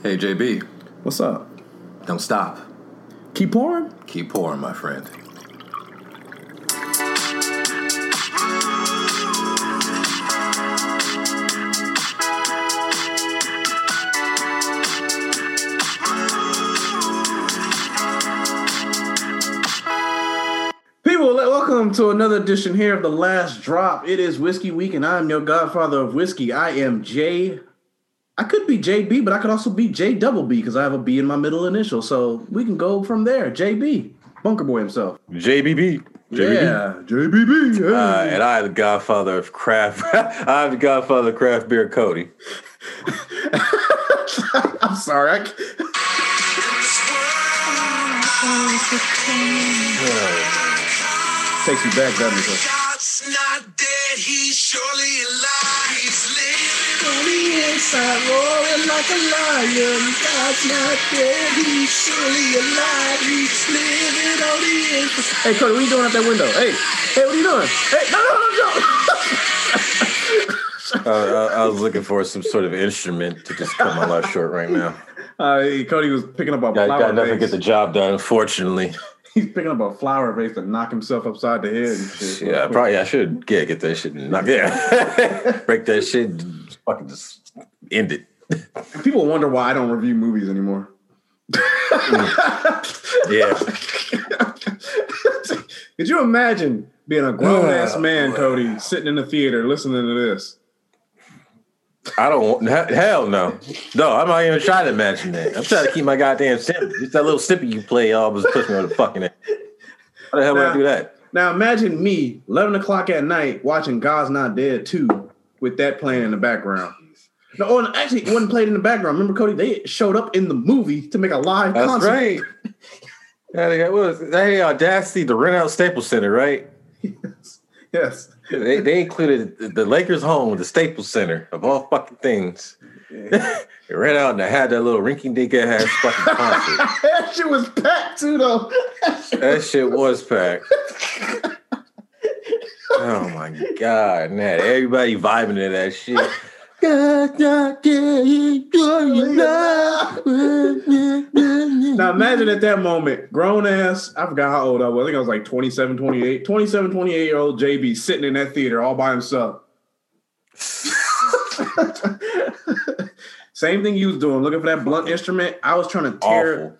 Hey, JB. What's up? Don't stop. Keep pouring? Keep pouring, my friend. People, welcome to another edition here of The Last Drop. It is Whiskey Week, and I'm your godfather of whiskey. I am Jay. I could be JB, but I could also be J double B because I have a B in my middle initial. So we can go from there. JB, Bunker Boy himself. JBB. Yeah, JBB. Hey. And I'm the godfather of craft. I'm the godfather of craft beer, Cody. I'm sorry. Takes you back, doesn't it? God's not dead, he's surely alive. He's living On the inside, roaring like a lion. God's not dead, he's surely alive. He's living on the inside. Hey, Cody, what are you doing out that window? Hey, what are you doing? Hey, no. I was looking for some sort of instrument to just cut my life short right now. Cody was picking up a flower Got nothing to vase. get the job done, unfortunately. He's picking up a flower vase to knock himself upside the head and shit. Yeah, I should get that shit and knock break that shit and fucking just end it. People wonder why I don't review movies anymore. Yeah. Could you imagine being a grown-ass man, Cody, sitting in the theater listening to this? I don't hell no. No, I'm not even trying to imagine that. I'm trying to keep my goddamn snippet. Just that little snippet you play always puts me on the fucking head. How the hell would I do that? Now imagine me, 11 o'clock at night, watching God's Not Dead 2 with that playing in the background. No, and actually, it wasn't played in the background. Remember, Cody, they showed up in the movie to make a live concert. That's right. They had audacity to rent out Staples Center, right? Yes. They included the Lakers' home, the Staples Center, of all fucking things. They ran out and they had that little rinky-dink ass fucking concert. That shit was packed too, though. That shit was packed. Oh my god, and that everybody vibing to that shit. Now imagine at that moment, grown ass, I forgot how old I was. I think I was like 27, 28-year-old JB sitting in that theater all by himself. Same thing you was doing, looking for that blunt instrument. I was trying to tear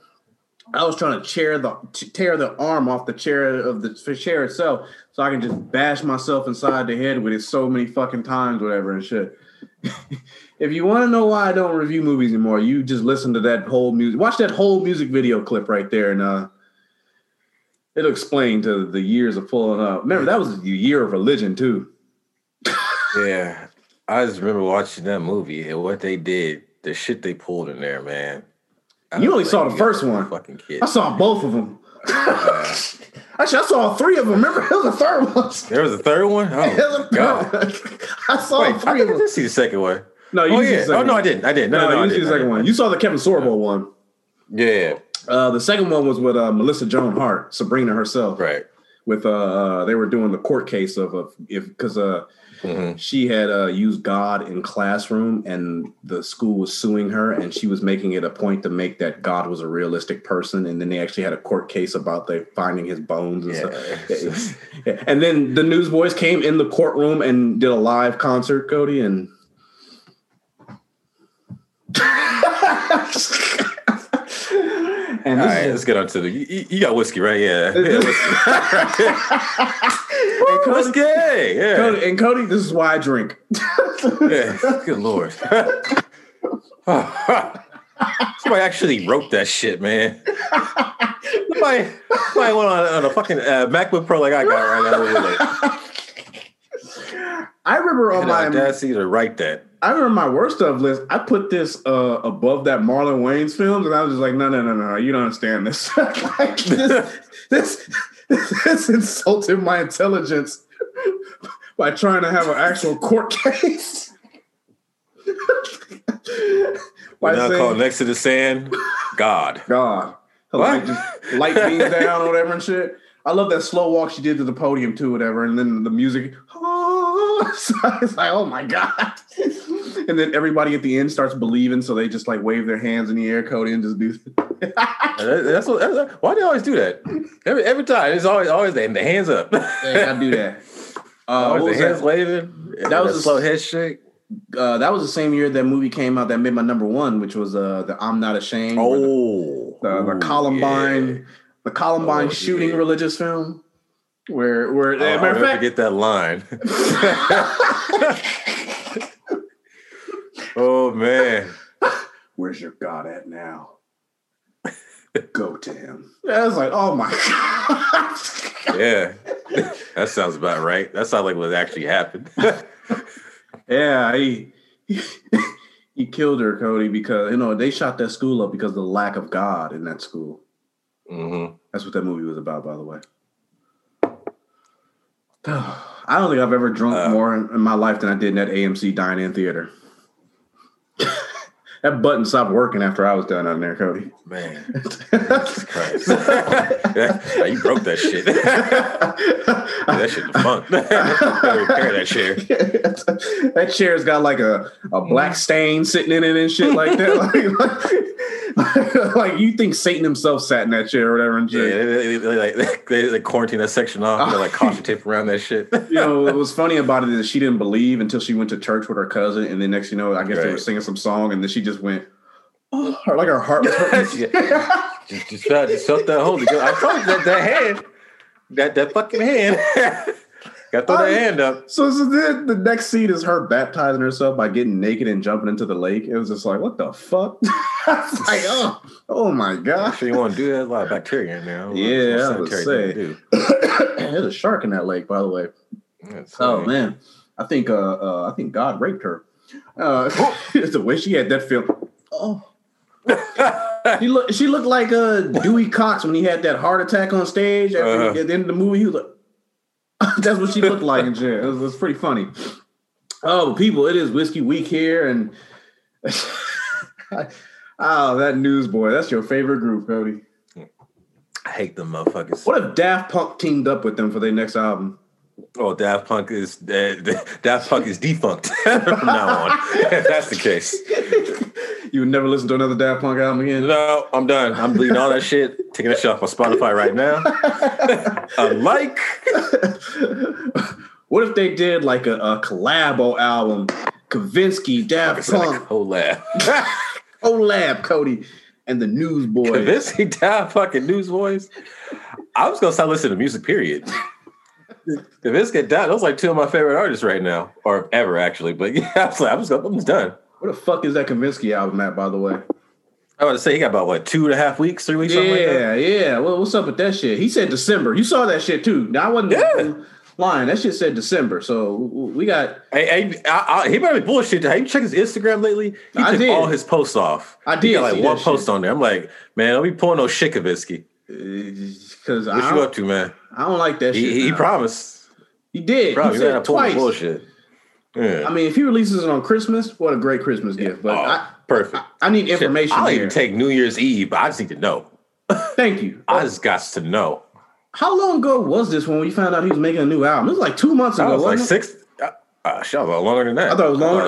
the arm off the chair of the chair itself so I can just bash myself inside the head with it so many fucking times, whatever and shit. If you want to know why I don't review movies anymore, you just listen to that whole music. Watch that whole music video clip right there, and it'll explain to the years of pulling up. Remember, that was the year of religion, too. Yeah. I just remember watching that movie and what they did, the shit they pulled in there, man. You only saw the first one. Fucking kid. I saw both of them. Actually, I saw 3 of them. Remember, there was a third one. There was a third one? Oh, God. I saw 3 of I them. didn't see the second one. No, you see the second Oh, no, one. I didn't. No, you see the second one. You saw the Kevin Sorbo one. Yeah. The second one was with Melissa Joan Hart, Sabrina herself. Right. With they were doing the court case because she had used God in classroom, and the school was suing her, and she was making it a point to make that God was a realistic person, and then they actually had a court case about they finding his bones and stuff. And then the Newsboys came in the courtroom and did a live concert, Cody, and. And all right, let's get on to you got whiskey, right? Yeah. Whiskey. Yeah. Cody, this is why I drink. Yeah. Good Lord. Somebody actually wrote that shit, man. Somebody went on a fucking MacBook Pro like I got right now. I remember on my audacity to write that. I remember my worst of list. I put this above that Marlon Wayans films, and I was just like, no, you don't understand this. Like, this insulted my intelligence by trying to have an actual court case. We're now called Next to the Sand, God. Like, just light beams down or whatever and shit. I love that slow walk she did to the podium too, whatever, and then the music. Oh, so it's like, oh my god. And then everybody at the end starts believing, so they just like wave their hands in the air, Cody, and just do. Why do they always do that? Every time, it's always the hands up. They gotta do that. Always the hands waving. That was a slow head shake. That was the same year that movie came out that made my number one, which was the I'm Not Ashamed. The Columbine, the Columbine shooting religious film. Where I'll never forget that line. Oh man, where's your God at now? Go to him. I was like, oh my God. Yeah, that sounds about right. That sounds like what actually happened. Yeah, he killed her, Cody, because they shot that school up because of the lack of God in that school. Mm-hmm. That's what that movie was about, by the way. I don't think I've ever drunk more in my life than I did in that AMC Dine-In theater. That button stopped working after I was done out there, Cody. Man, Jesus Christ! You broke that shit. That shit defunct. Repair that chair. That chair's got like a black stain sitting in it and shit like that. Like you think Satan himself sat in that chair or whatever and shit. Yeah, they quarantine that section off. They like caution tape around that shit. What was funny about it is she didn't believe until she went to church with her cousin, and then next I guess they were singing some song, and then she just went, oh, like her heart was hurting. just felt that Holy Ghost. I told you that hand, that fucking hand. Got to throw that hand up. So then the next scene is her baptizing herself by getting naked and jumping into the lake. It was just like, what the fuck? It's like, oh my gosh. Sure you want to do that? There's a lot of bacteria in there. Yeah, I would say. There's a shark in that lake, by the way. Oh man, I think God raped her. The way she had that film. Oh. She looked like Dewey Cox when he had that heart attack on stage at the end of the movie. He was like, that's what she looked like in jail. It was pretty funny. Oh, people, it is Whiskey Week here, and that Newsboy. That's your favorite group, Cody. I hate them motherfuckers. What if Daft Punk teamed up with them for their next album? Oh, Daft Punk is defunct from now on. If that's the case. You would never listen to another Daft Punk album again? No, I'm done. I'm deleting all that shit. Taking that shit off my Spotify right now. What if they did like a collabo album? Kavinsky, Daft Punk. Collab, Cody, and the Newsboys. Kavinsky, Daft Punk, and Newsboys? I was going to start listening to music, period. Kavinsky, Daft, those are like two of my favorite artists right now. Or ever, actually. But yeah, I'm just done. Where the fuck is that Kavinsky album at, by the way? I was about to say he got about 2.5 weeks, 3 weeks, something like that. Yeah. Well, what's up with that shit? He said December. You saw that shit too. Now I wasn't lying. That shit said December. So we got. He better be bullshit. Have you checked his Instagram lately? He took all his posts off. I did. He got like one post on there. I'm like, man, don't be pulling no shit, Kavinsky. Because what you up to, man? I don't like that shit. He promised. He did. He said twice. Bullshit. Yeah. I mean, if he releases it on Christmas, what a great Christmas gift. But perfect. I need information. I'll even take New Year's Eve, but I just need to know. Thank you. I just got to know. How long ago was this when we found out he was making a new album? It was like 2 months ago. That was like 6. Shit, I was longer than that. I thought it was longer.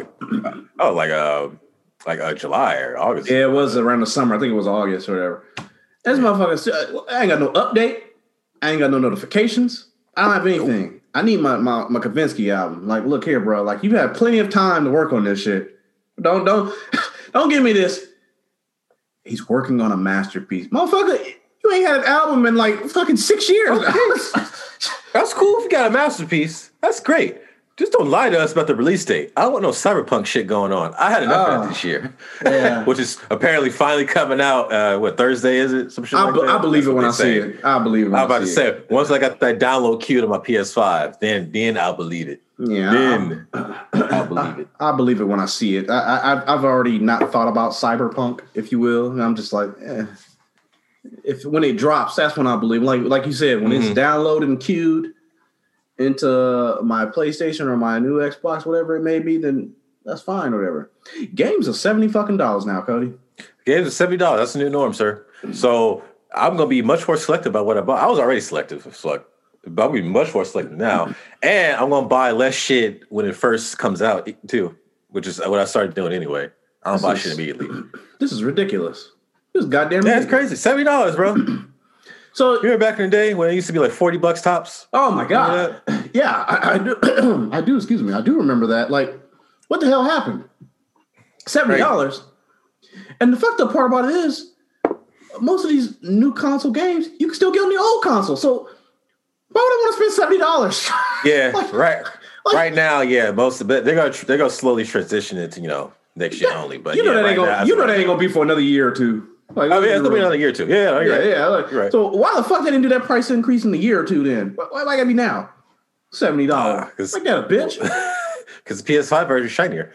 Like July or August. Yeah, it was around the summer. I think it was August or whatever. This motherfucker, I ain't got no update. I ain't got no notifications. I don't have anything. I need my Kavinsky album. Like, look here, bro. Like, you've had plenty of time to work on this shit. Don't give me this. He's working on a masterpiece, motherfucker. You ain't had an album in like fucking 6 years. Okay. That's cool if you got a masterpiece. That's great. Just don't lie to us about the release date. I don't want no cyberpunk shit going on. I had enough of that this year. Yeah. Which is apparently finally coming out. What, Thursday is it? Some shit like that? I believe it when I see it. I believe it when I see it. I'm about to say, once I got that download queued on my PS5, then I'll believe it. Yeah. Then I'll believe it. I believe it when I see it. I've already not thought about cyberpunk, if you will. And I'm just like, when it drops, that's when I believe. Like you said, when it's downloaded and queued into my PlayStation or my new Xbox, whatever it may be, then that's fine or whatever. Games are $70 now, Cody. Games are $70. That's the new norm, sir. So I'm going to be much more selective about what I bought. I was already selective, but I'm going to be much more selective now. And I'm going to buy less shit when it first comes out, too. which is what I started doing anyway. I don't buy shit immediately. This is ridiculous. This is goddamn Yeah, it's ridiculous. crazy. $70, bro. So You remember back in the day when it used to be like $40 tops? oh my god, yeah, I do. I do. Excuse me, I do remember that. Like, what the hell happened? $70, and the fucked up part about it is, most of these new console games you can still get on the old console. So why would I want to spend $70? Yeah, Like- right now, yeah, most of it they're gonna slowly transition into next year only. But you know yeah, that ain't right gonna. now, You know that ain't gonna be for another year or two. Like, I mean, it's gonna be another year or two. Yeah, yeah, yeah. Like, Right. So why the fuck they didn't do that price increase in a year or two? Then why gotta be now? $70. 'Cause- Like that, a bitch. Because the PS5 version is shinier.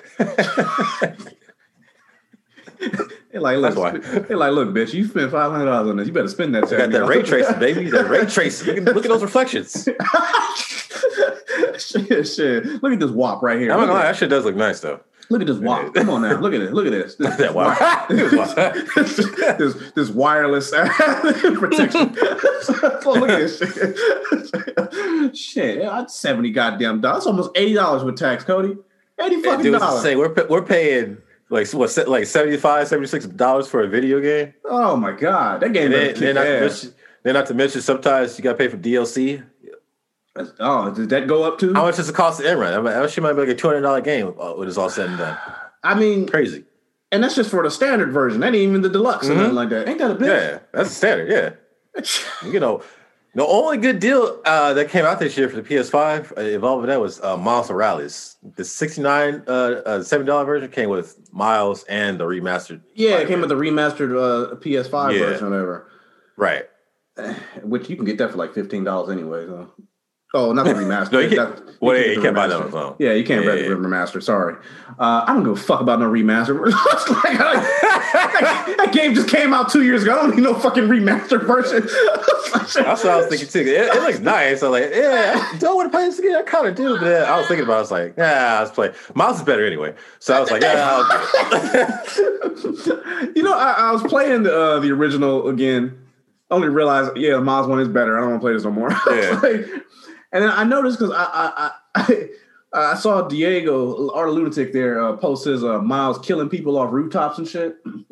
They like, That's look, why. they like, look, bitch, you spent $500 on this. You better spend that. You got that ray tracing, baby. That ray tracing. Look at those reflections. shit. Look at this WAP right here. I'm not Look gonna lie, at, that shit does look nice though. look at this WAP. Come on now. Look at it. Look at this. That wow. this wireless protection. Oh, look at this shit. Shit, that's $70 goddamn dollars. That's almost $80 with tax, Cody. $80 fucking Dude, dollars. say we're paying like $75, $76 for a video game. Oh my god, that game. And better then kick ass. not to mention sometimes you gotta pay for DLC. Oh, did that go up too? How much does it cost to end run? I mean, that shit might be like a $200 game when it's all said and done. I mean, Crazy. and that's just for the standard version. That ain't even the deluxe or nothing like that. Ain't that a bitch? Yeah, that's the standard. Yeah. You know, the only good deal that came out this year for the PS5 involving that was Miles Morales. The $70 version came with Miles and the remastered. Yeah, it came with the remastered PS5 Yeah. version or whatever. Right. Which you can get that for like $15 anyway. So. Oh, not the remastered. No, you That- can't. Well, yeah, get you the can't buy that remastered. on phone. Yeah, you can't buy Yeah, the remastered. Sorry. I don't give a fuck about no remaster. that game just came out 2 years ago. I don't need no fucking remastered version. That's what I was thinking too. It looks nice. I'm like, yeah, do I want to play this again? I kind of do, but then I was thinking about it. I was like, yeah, let's play. Miles is better anyway. So I was like, yeah, I'll do it. You know, I was playing the original again. Only realized, yeah, Miles one is better. I don't want to play this no more. Yeah. And then I noticed because I saw Diego, our lunatic there, post his Miles killing people off rooftops and shit. And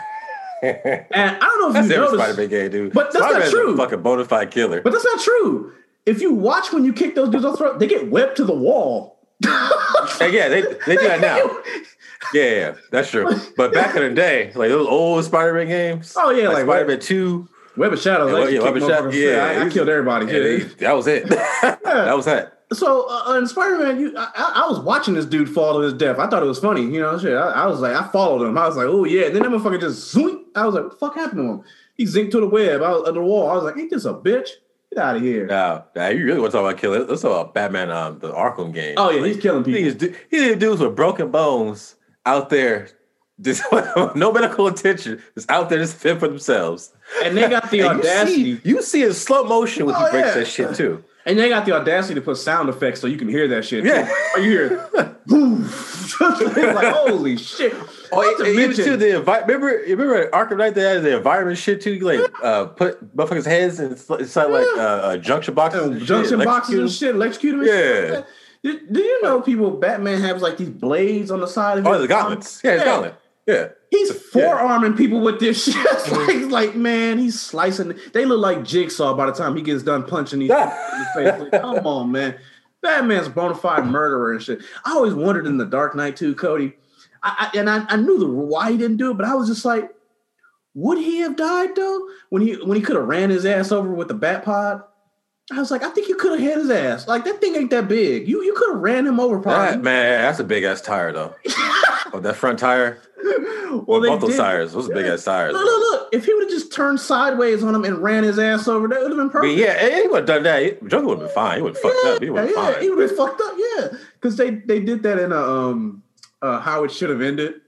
I don't know if That's you every noticed, Spider-Man game, dude. But that's not Spider-Man's true. A fucking bona fide killer. but that's not true. If you watch when you kick those dudes off the throat, they get webbed to the wall. And yeah, they do that now. Yeah, that's true. But back in the day, like those old Spider-Man games. Oh, yeah, like Spider-Man 2. Web of Shadows. I used to Web kick of Shadows, motherfuckers. yeah. I killed everybody. Yeah, that was it. That was that. So in Spider-Man, I was watching this dude fall to his death. I thought it was funny, you know. Shit, I was like, I followed him. I was like, oh yeah. And then that motherfucker just zoink. I was like, what the fuck happened to him? He zinked to the web. I was at the wall. I was like, ain't this a bitch? Get out of here. Now, you really want to talk about killing? Let's talk about Batman, the Arkham game. Oh yeah, he's killing people. These dudes with broken bones out there, just no medical attention, just out there just fend for themselves. And they got the And audacity. You see in slow motion when he Oh, breaks yeah. that shit too. And they got the audacity to put sound effects so you can hear that shit. Yeah. Too. Or you hear boom. It's like, holy shit. Oh, Not to even mention- too the remember Arkham Knight, they had the environment shit too. You like put motherfuckers' heads inside like junction boxes, and junction shit, boxes and electrocute shit, electrocute them. And shit like that. Do you know people? Batman has like these blades on the side of them. his Oh, the gauntlets. Yeah, his gauntlet. Yeah. He's forearming people with this shit. It's like, man, he's slicing. They look like Jigsaw by the time he gets done punching these people in the face. Like, come on, man. Batman's a bona fide murderer and shit. I always wondered in The Dark Knight too, Cody. I knew why he didn't do it, but I was just like, would he have died though? When he could have ran his ass over with the bat pod? I was like, I think you could have hit his ass. Like, that thing ain't that big. You could have ran him over probably. Man, that's a big ass tire though. Oh, that front tire. Well, both those tires. Those are big ass tires. Look. If he would have just turned sideways on him and ran his ass over, that would have been But perfect. yeah, he would have done that. Joker would have been fine. He would have fucked up. He would have been fine. He would have been fucked up. Yeah, because they did that in How It Should Have Ended.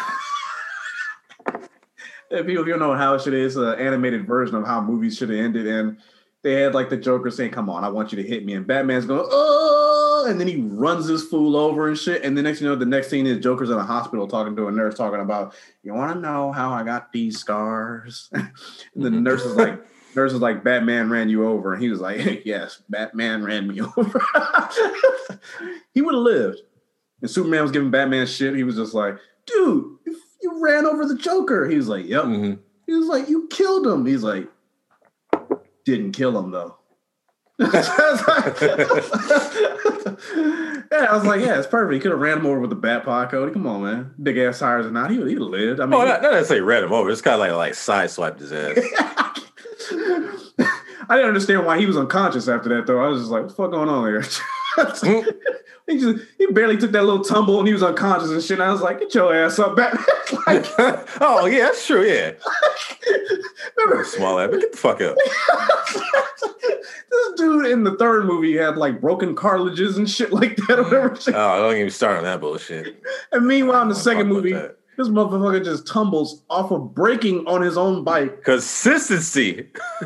If you don't know how it should is, an animated version of how movies should have ended, and they had like the Joker saying, "Come on, I want you to hit me," and Batman's going, "Oh," and then he runs this fool over and shit, and the next scene is Joker's in a hospital talking to a nurse, talking about, "You want to know how I got these scars?" And the nurse is like, "Batman ran you over," and he was like, "Yes, Batman ran me over." He would have lived. And Superman was giving Batman shit. He was just like, dude, you ran over the Joker. He was like, yep. Mm-hmm. He was like, you killed him. He's like, didn't kill him though. Yeah, I was like, yeah, it's perfect. He could have ran him over with the bat pod, Cody. Come on, man. Big ass tires or not, he'd have lived. I mean, not necessarily ran him over. It's kind of like sideswiped his ass. I didn't understand why he was unconscious after that, though. I was just like, what the fuck going on here? He barely took that little tumble and he was unconscious and shit. And I was like, get your ass up, Batman. Like, oh, yeah, that's true, yeah. Remember, small ass, get the fuck up. This dude in the third movie had like broken cartilages and shit like that or whatever. Oh, don't even start on that bullshit. And meanwhile, in the second movie, this motherfucker just tumbles off of braking on his own bike. Consistency.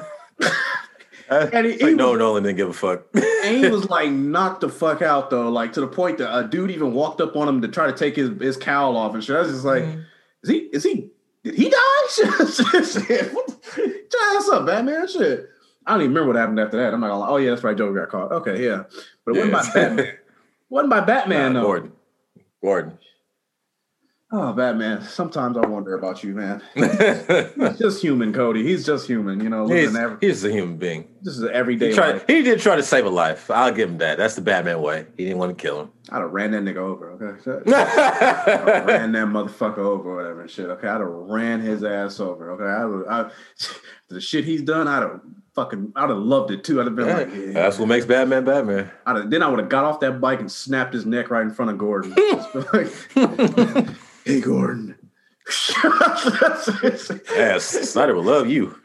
And Nolan didn't give a fuck. And he was like knocked the fuck out though, like to the point that a dude even walked up on him to try to take his cowl off and shit. I was just like, did he die? Shit. Get your ass up, Batman. Shit. I don't even remember what happened after that. I'm not gonna lie. Oh yeah, that's right, Joker got caught. Okay, yeah. But it wasn't by Batman. Wasn't by Batman though. Gordon. Oh, Batman. Sometimes I wonder about you, man. He's just human, Cody. He's just human, you know. He's a human being. This is an everyday life. He did try to save a life. I'll give him that. That's the Batman way. He didn't want to kill him. I'd have ran that nigga over, okay? I'd have ran that motherfucker over or whatever and shit, okay? I'd have ran his ass over, okay? The shit he's done, I'd have loved it too. I'd have been like, yeah. That's what makes Batman Batman. Then I would have got off that bike and snapped his neck right in front of Gordon. Hey, Gordon. Yes, Snyder will love you.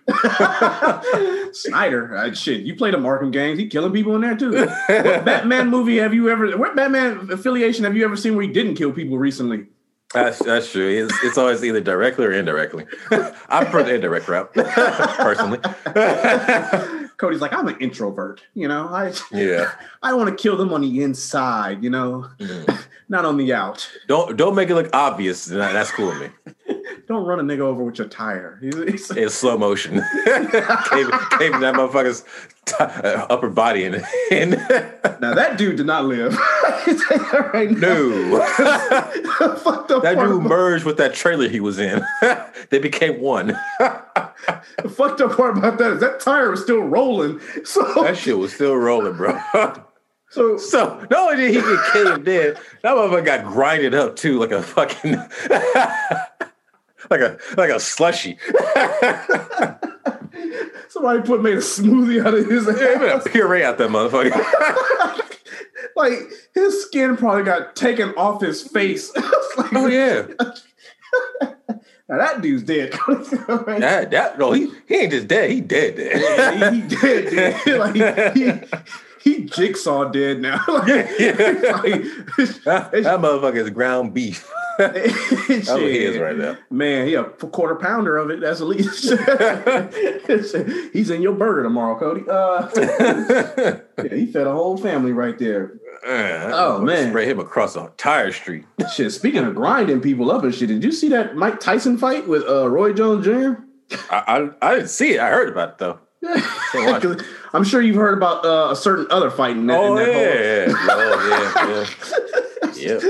Snyder, shit. You played the Arkham games. He killing people in there too. What Batman movie have you ever? What Batman affiliation have you ever seen where he didn't kill people recently? That's true. It's always either directly or indirectly. I prefer the indirect route, personally. Cody's like, I'm an introvert. You know, I want to kill them on the inside. You know, not on the out. Don't make it look obvious. That's cool with me. Don't run a nigga over with your tire. It's slow motion. Caving that motherfucker's upper body in. Now that dude did not live. Right now. No. That dude merged with that trailer he was in. They became one. The fucked up part about that is that tire was still rolling. So that shit was still rolling, bro. So not only did he get caved in, that motherfucker got grinded up too, like a fucking like a slushy. Somebody made a smoothie out of his ass. Yeah, a puree out that motherfucker. Like his skin probably got taken off his face. Like, oh yeah. Now that dude's dead. He ain't just dead. He dead. Yeah, he dead. Like he jigsaw dead now. Like, that motherfucker is ground beef. That's what he is right now. Man, he a quarter pounder of it. That's at least. He's in your burger tomorrow, Cody. Yeah, he fed a whole family right there. Man, spray him across a tire street. Shit. Speaking of grinding people up and shit, did you see that Mike Tyson fight with Roy Jones Jr.? I didn't see it. I heard about it though. I'm sure you've heard about a certain other fight in that. Yeah.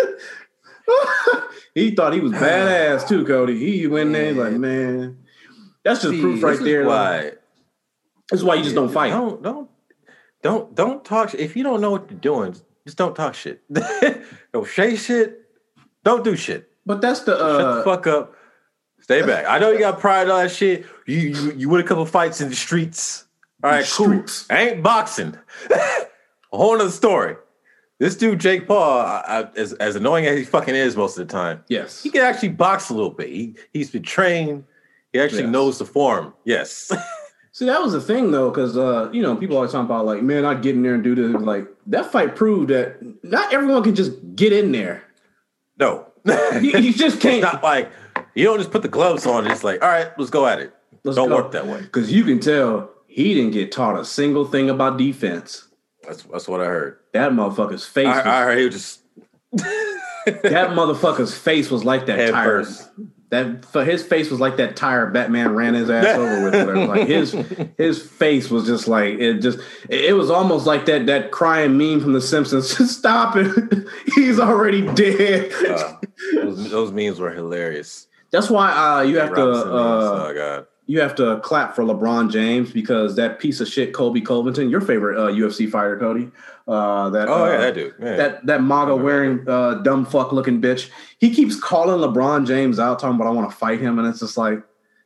He thought he was badass too, Cody. He went there like, man, that's just proof right there. That's why you just don't fight. Don't talk. If you don't know what you're doing, just don't talk shit. Don't say shit. Don't do shit. But that's the shut the fuck up. Stay back. I know you got pride and all that shit. You win a couple fights in the streets. All right, cool. I ain't boxing. A whole nother story. This dude, Jake Paul, as annoying as he fucking is most of the time, yes, he can actually box a little bit. He's been trained. He actually knows the form. Yes. See, that was the thing though, because people always talking about like, man, I'd get in there and do this. Like that fight proved that not everyone can just get in there. No, you just can't. It's not like you don't just put the gloves on. And it's like, all right, let's go at it. Don't work that way. Because you can tell he didn't get taught a single thing about defense. That's what I heard. That motherfucker's face. I heard he was just that motherfucker's face was like that head tire. first. That for his face was like that tire Batman ran his ass over with. Whatever. Like his face was just like it was almost like that crying meme from The Simpsons. Stop it! He's already dead. Those memes were hilarious. That's why you have oh God. You have to clap for LeBron James because that piece of shit Kobe Covington, your favorite UFC fighter, Cody. That dude. Yeah. That MAGA wearing dumb fuck looking bitch. He keeps calling LeBron James out, talking about I want to fight him, and it's just like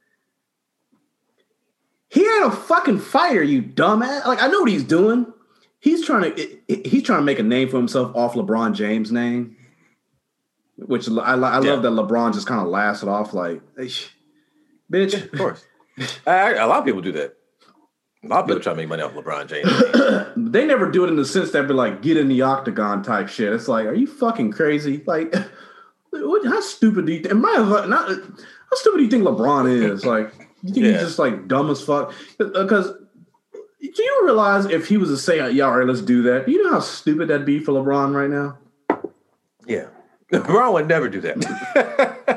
he ain't a fucking fighter, you dumbass. Like I know what he's doing. He's trying to make a name for himself off LeBron James' name, which I love that LeBron just kind of laughs it off like, bitch. Of course. A lot of people do that. A lot of people try to make money off LeBron James. They never do it in the sense that be like, get in the octagon type shit. It's like, are you fucking crazy? Like, how stupid do you think? How stupid do you think LeBron is? Like, you think he's just like dumb as fuck? Because do you realize if he was to say, yeah, all right, let's do that, you know how stupid that'd be for LeBron right now? Yeah. LeBron would never do that.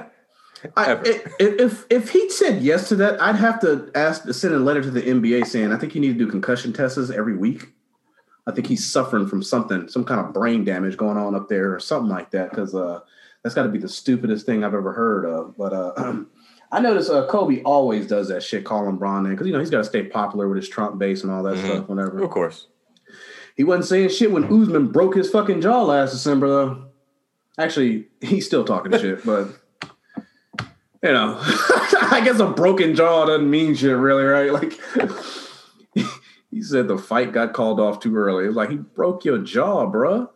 If he'd said yes to that, I'd have to send a letter to the NBA saying I think you need to do concussion tests every week. I think he's suffering from some kind of brain damage going on up there or something like that, because that's got to be the stupidest thing I've ever heard of. But I notice Kobe always does that shit, calling LeBron in, because he's got to stay popular with his Trump base and all that stuff. Whenever, of course, he wasn't saying shit when Usman broke his fucking jaw last December though. Actually, he's still talking shit, but. I guess a broken jaw doesn't mean shit, really, right? Like, he said the fight got called off too early. It was like, he broke your jaw, bro.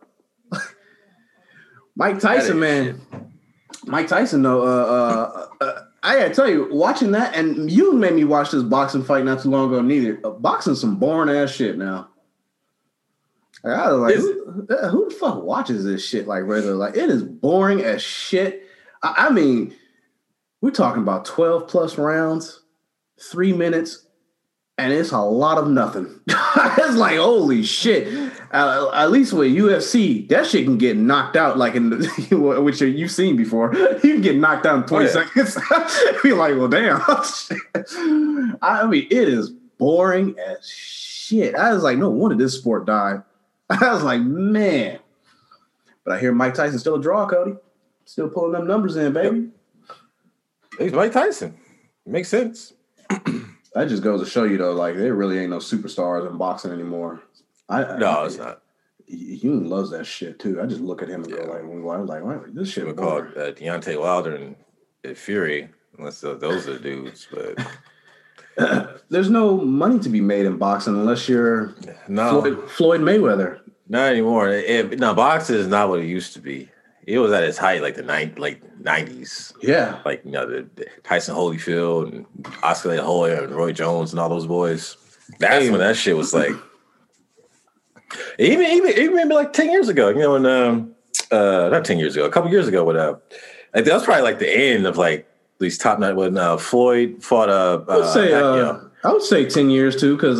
Mike Tyson, man. Shit. Mike Tyson, though, I gotta tell you, watching that, and you made me watch this boxing fight not too long ago, neither. Boxing's some boring ass shit now. I was like, who the fuck watches this shit like regular? Like, it is boring as shit. I mean, we're talking about 12 plus rounds, 3 minutes, and it's a lot of nothing. It's like, holy shit. At least with UFC, that shit can get knocked out like which you've seen before. You can get knocked out in 20 seconds. You're like, well, damn. I mean, it is boring as shit. I was like, no wonder this sport died. I was like, man. But I hear Mike Tyson's still a draw, Cody. Still pulling them numbers in, baby. Yep. He's Mike Tyson. Makes sense. That just goes to show you, though, like, there really ain't no superstars in boxing anymore. It's not. Hume loves that shit, too. I just look at him and go, like, this shit. We called Deontay Wilder and Fury, unless those are the dudes. But there's no money to be made in boxing unless you're Floyd Mayweather. Not anymore. Boxing is not what it used to be. It was at its height, like the 90s. Yeah. Like, the Tyson Holyfield and Oscar De La Hoya and Roy Jones and all those boys. That's when that shit was like... Even maybe like 10 years ago, when... not 10 years ago, a couple years ago, that was probably like the end of like these top night when Floyd fought... I would say 10 years too, because...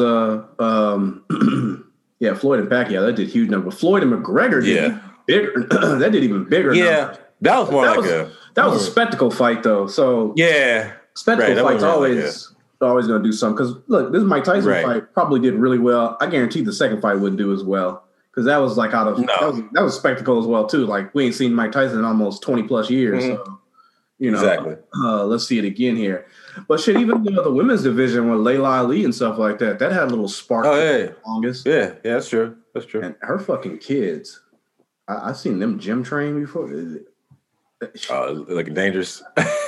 yeah, Floyd and Pacquiao, that did huge numbers. Floyd and McGregor did bigger. That did even bigger. Yeah, numbers. That was more that was a spectacle fight, though. So spectacle fights always going to do something. Because look, this Mike Tyson fight probably did really well. I guarantee the second fight wouldn't do as well because that was like that was spectacle as well too. Like we ain't seen Mike Tyson in almost 20 plus years. So exactly. Let's see it again here. But shit, even the women's division with Layla Ali and stuff like that had a little spark. Oh yeah, longest. Yeah, that's true. That's true. And her fucking kids. I've seen them gym train before. Looking dangerous.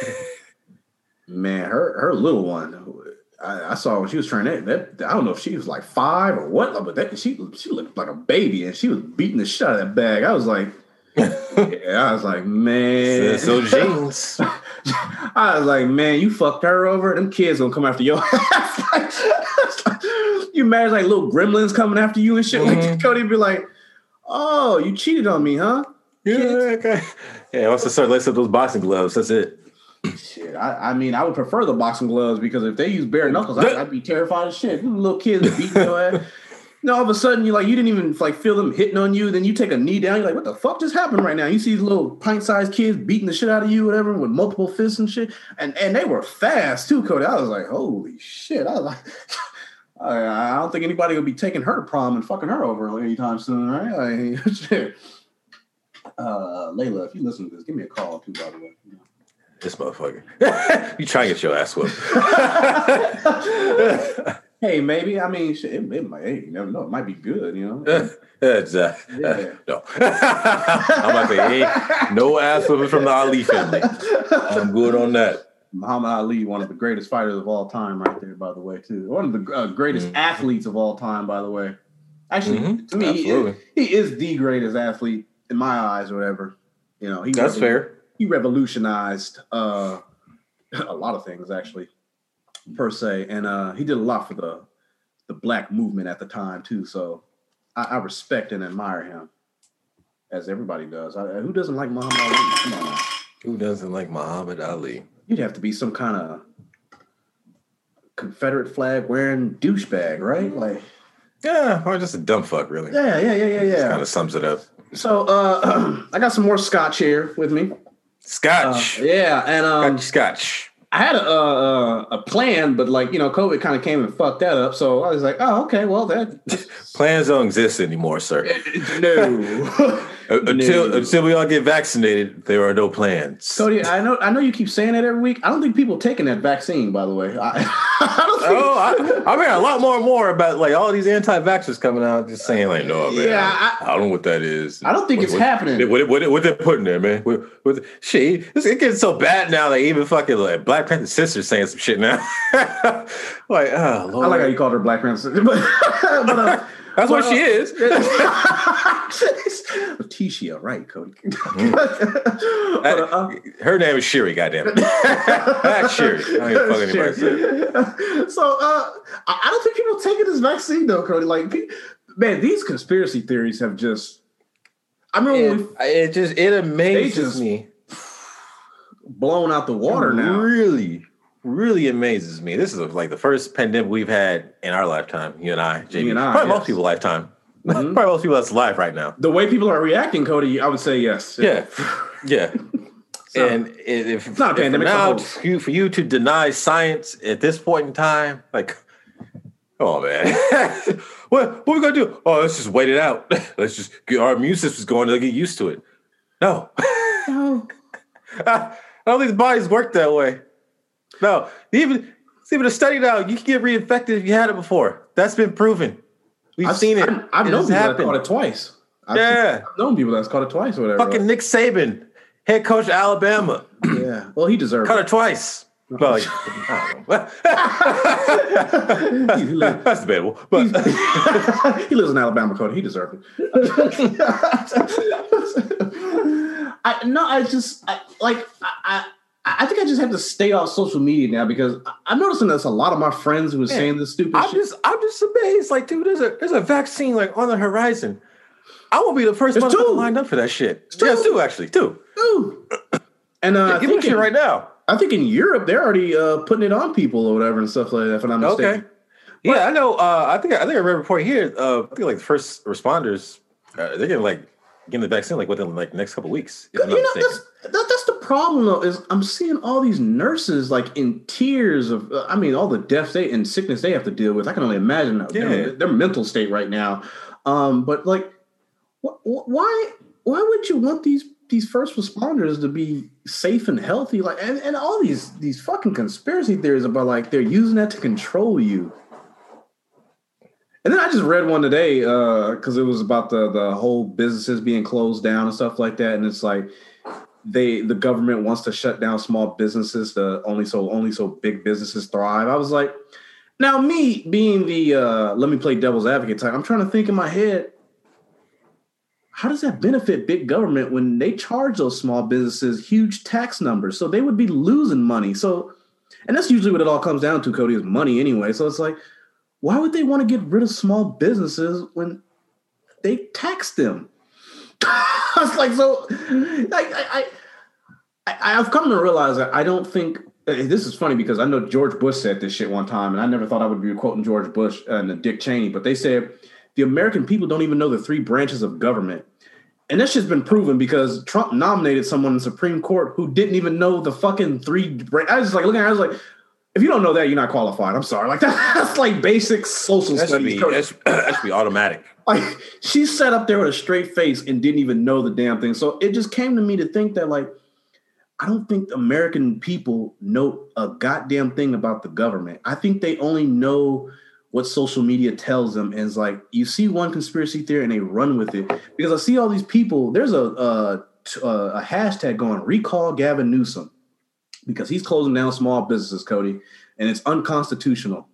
Man, her little one, I saw when she was training. That I don't know if she was like 5 or what, but she looked like a baby, and she was beating the shit out of that bag. I was like, I was like, man, so jeans. I was like, man, you fucked her over. Them kids gonna come after your ass. You imagine like little gremlins coming after you and shit. Like Cody be like, oh, you cheated on me, huh? Yeah, okay. Yeah, once I start lacing up those boxing gloves, that's it. Shit, I mean, I would prefer the boxing gloves because if they use bare knuckles, I'd be terrified of shit. Little kids beating your ass. all of a sudden you didn't even like feel them hitting on you. Then you take a knee down. You're like, what the fuck just happened right now? You see these little pint-sized kids beating the shit out of you, whatever, with multiple fists and shit. And they were fast too, Cody. I was like, holy shit. I was like, I don't think anybody will be taking her to prom and fucking her over anytime soon, right? Like, shit. Layla, if you listen to this, give me a call too, by the way. This motherfucker. You try to get your ass whooped. Hey, maybe. I mean, shit, it might. Hey, you never know. It might be good, you know. No. I'm about to say, no ass whooping from the Ali family. I'm good on that. Muhammad Ali, one of the greatest fighters of all time, right there. By the way, too, one of the greatest athletes of all time. By the way, actually, to me, he is the greatest athlete in my eyes, or whatever. You know, that's fair. He revolutionized a lot of things, actually, per se, and he did a lot for the black movement at the time too. So I respect and admire him, as everybody does. Who doesn't like Muhammad Ali? Come on now. Who doesn't like Muhammad Ali? You'd have to be some kind of Confederate flag wearing douchebag, right? Like, yeah, or just a dumb fuck, really. Yeah. Kind of sums it up. So I got some more scotch here with me. Scotch. And Scotch. I had a plan, but COVID kind of came and fucked that up. So I was like, oh, okay, well that plans don't exist anymore, sir. No. Until we all get vaccinated, there are no plans. Cody, I know you keep saying that every week. I don't think people taking that vaccine, by the way. I don't think. I mean, a lot more about like all these anti-vaxxers coming out just saying like, no, man. Yeah, I don't know what that is. I don't think it's happening. What they're putting there, man? Shit, it gets so bad now that even fucking like Black Panther sisters saying some shit now. Like, oh Lord. I like how you called her Black Panther sister, but that's what she is. Letitia, right, Cody? Her name is Shiri, goddammit. That's Shiri. I don't even fuck anybody say. So I don't think people taking this vaccine though, Cody. Like, man, these conspiracy theories have just. I remember it amazes me. Blown out the water now. Really amazes me. This is like the first pandemic we've had in our lifetime. You and I, JB. Probably most people's lifetime. Mm-hmm. Probably most people that's alive right now. The way people are reacting, Cody, I would say yes. Yeah. So, and if it's not a pandemic, now for you to deny science at this point in time, like, oh man, what are we gonna do? Oh, let's just wait it out. Let's just get our immune system's going to get used to it. No. I don't think the bodies work that way. No, even a study now, you can get reinfected if you had it before. That's been proven. I've seen it. I've known people that caught it twice. I've known people that's caught it twice or whatever. Fucking Nick Saban, head coach of Alabama. Yeah. Well, he deserved it. Caught it twice. Well, like, I don't know. That's debatable. But he lives in Alabama, Cody. He deserved it. I think I just have to stay off social media now because I'm noticing there's a lot of my friends who are saying this stupid shit. I'm just amazed. Like, dude, there's a vaccine like on the horizon. I won't be the first one lined up for that shit. Yes, two actually. Two. And give me shit right now. I think in Europe they're already putting it on people or whatever and stuff like that. If I'm not mistaken. Okay. Yeah, I know. I think I read a report here. I think like the first responders, they're getting the vaccine like within like the next couple of weeks. That's the problem though. Is I'm seeing all these nurses like in tears of. All the death and sickness they have to deal with. I can only imagine their mental state right now. But like, why would you want these first responders to be safe and healthy? Like, and all these fucking conspiracy theories about like they're using that to control you. And then I just read one today because it was about the whole businesses being closed down and stuff like that. And it's like the government wants to shut down small businesses to only so big businesses thrive. I was like, now me being the let me play devil's advocate type, I'm trying to think in my head, how does that benefit big government when they charge those small businesses huge tax numbers? So they would be losing money. So, and that's usually what it all comes down to, Cody, is money anyway. So it's like, why would they want to get rid of small businesses when they tax them? I was like, so I've come to realize that I don't think this is funny because I know George Bush said this shit one time, and I never thought I would be quoting George Bush and Dick Cheney, but they said the American people don't even know the three branches of government. And that's just been proven because Trump nominated someone in the Supreme Court who didn't even know the fucking three. I was like looking at it, I was like, if you don't know that, you're not qualified. I'm sorry. Like that's like basic social studies. That should be automatic. Like she sat up there with a straight face and didn't even know the damn thing. So it just came to me to think that like, I don't think American people know a goddamn thing about the government. I think they only know what social media tells them. And it's like, you see one conspiracy theory and they run with it. Because I see all these people, there's a hashtag going, recall Gavin Newsom. Because he's closing down small businesses, Cody. And it's unconstitutional.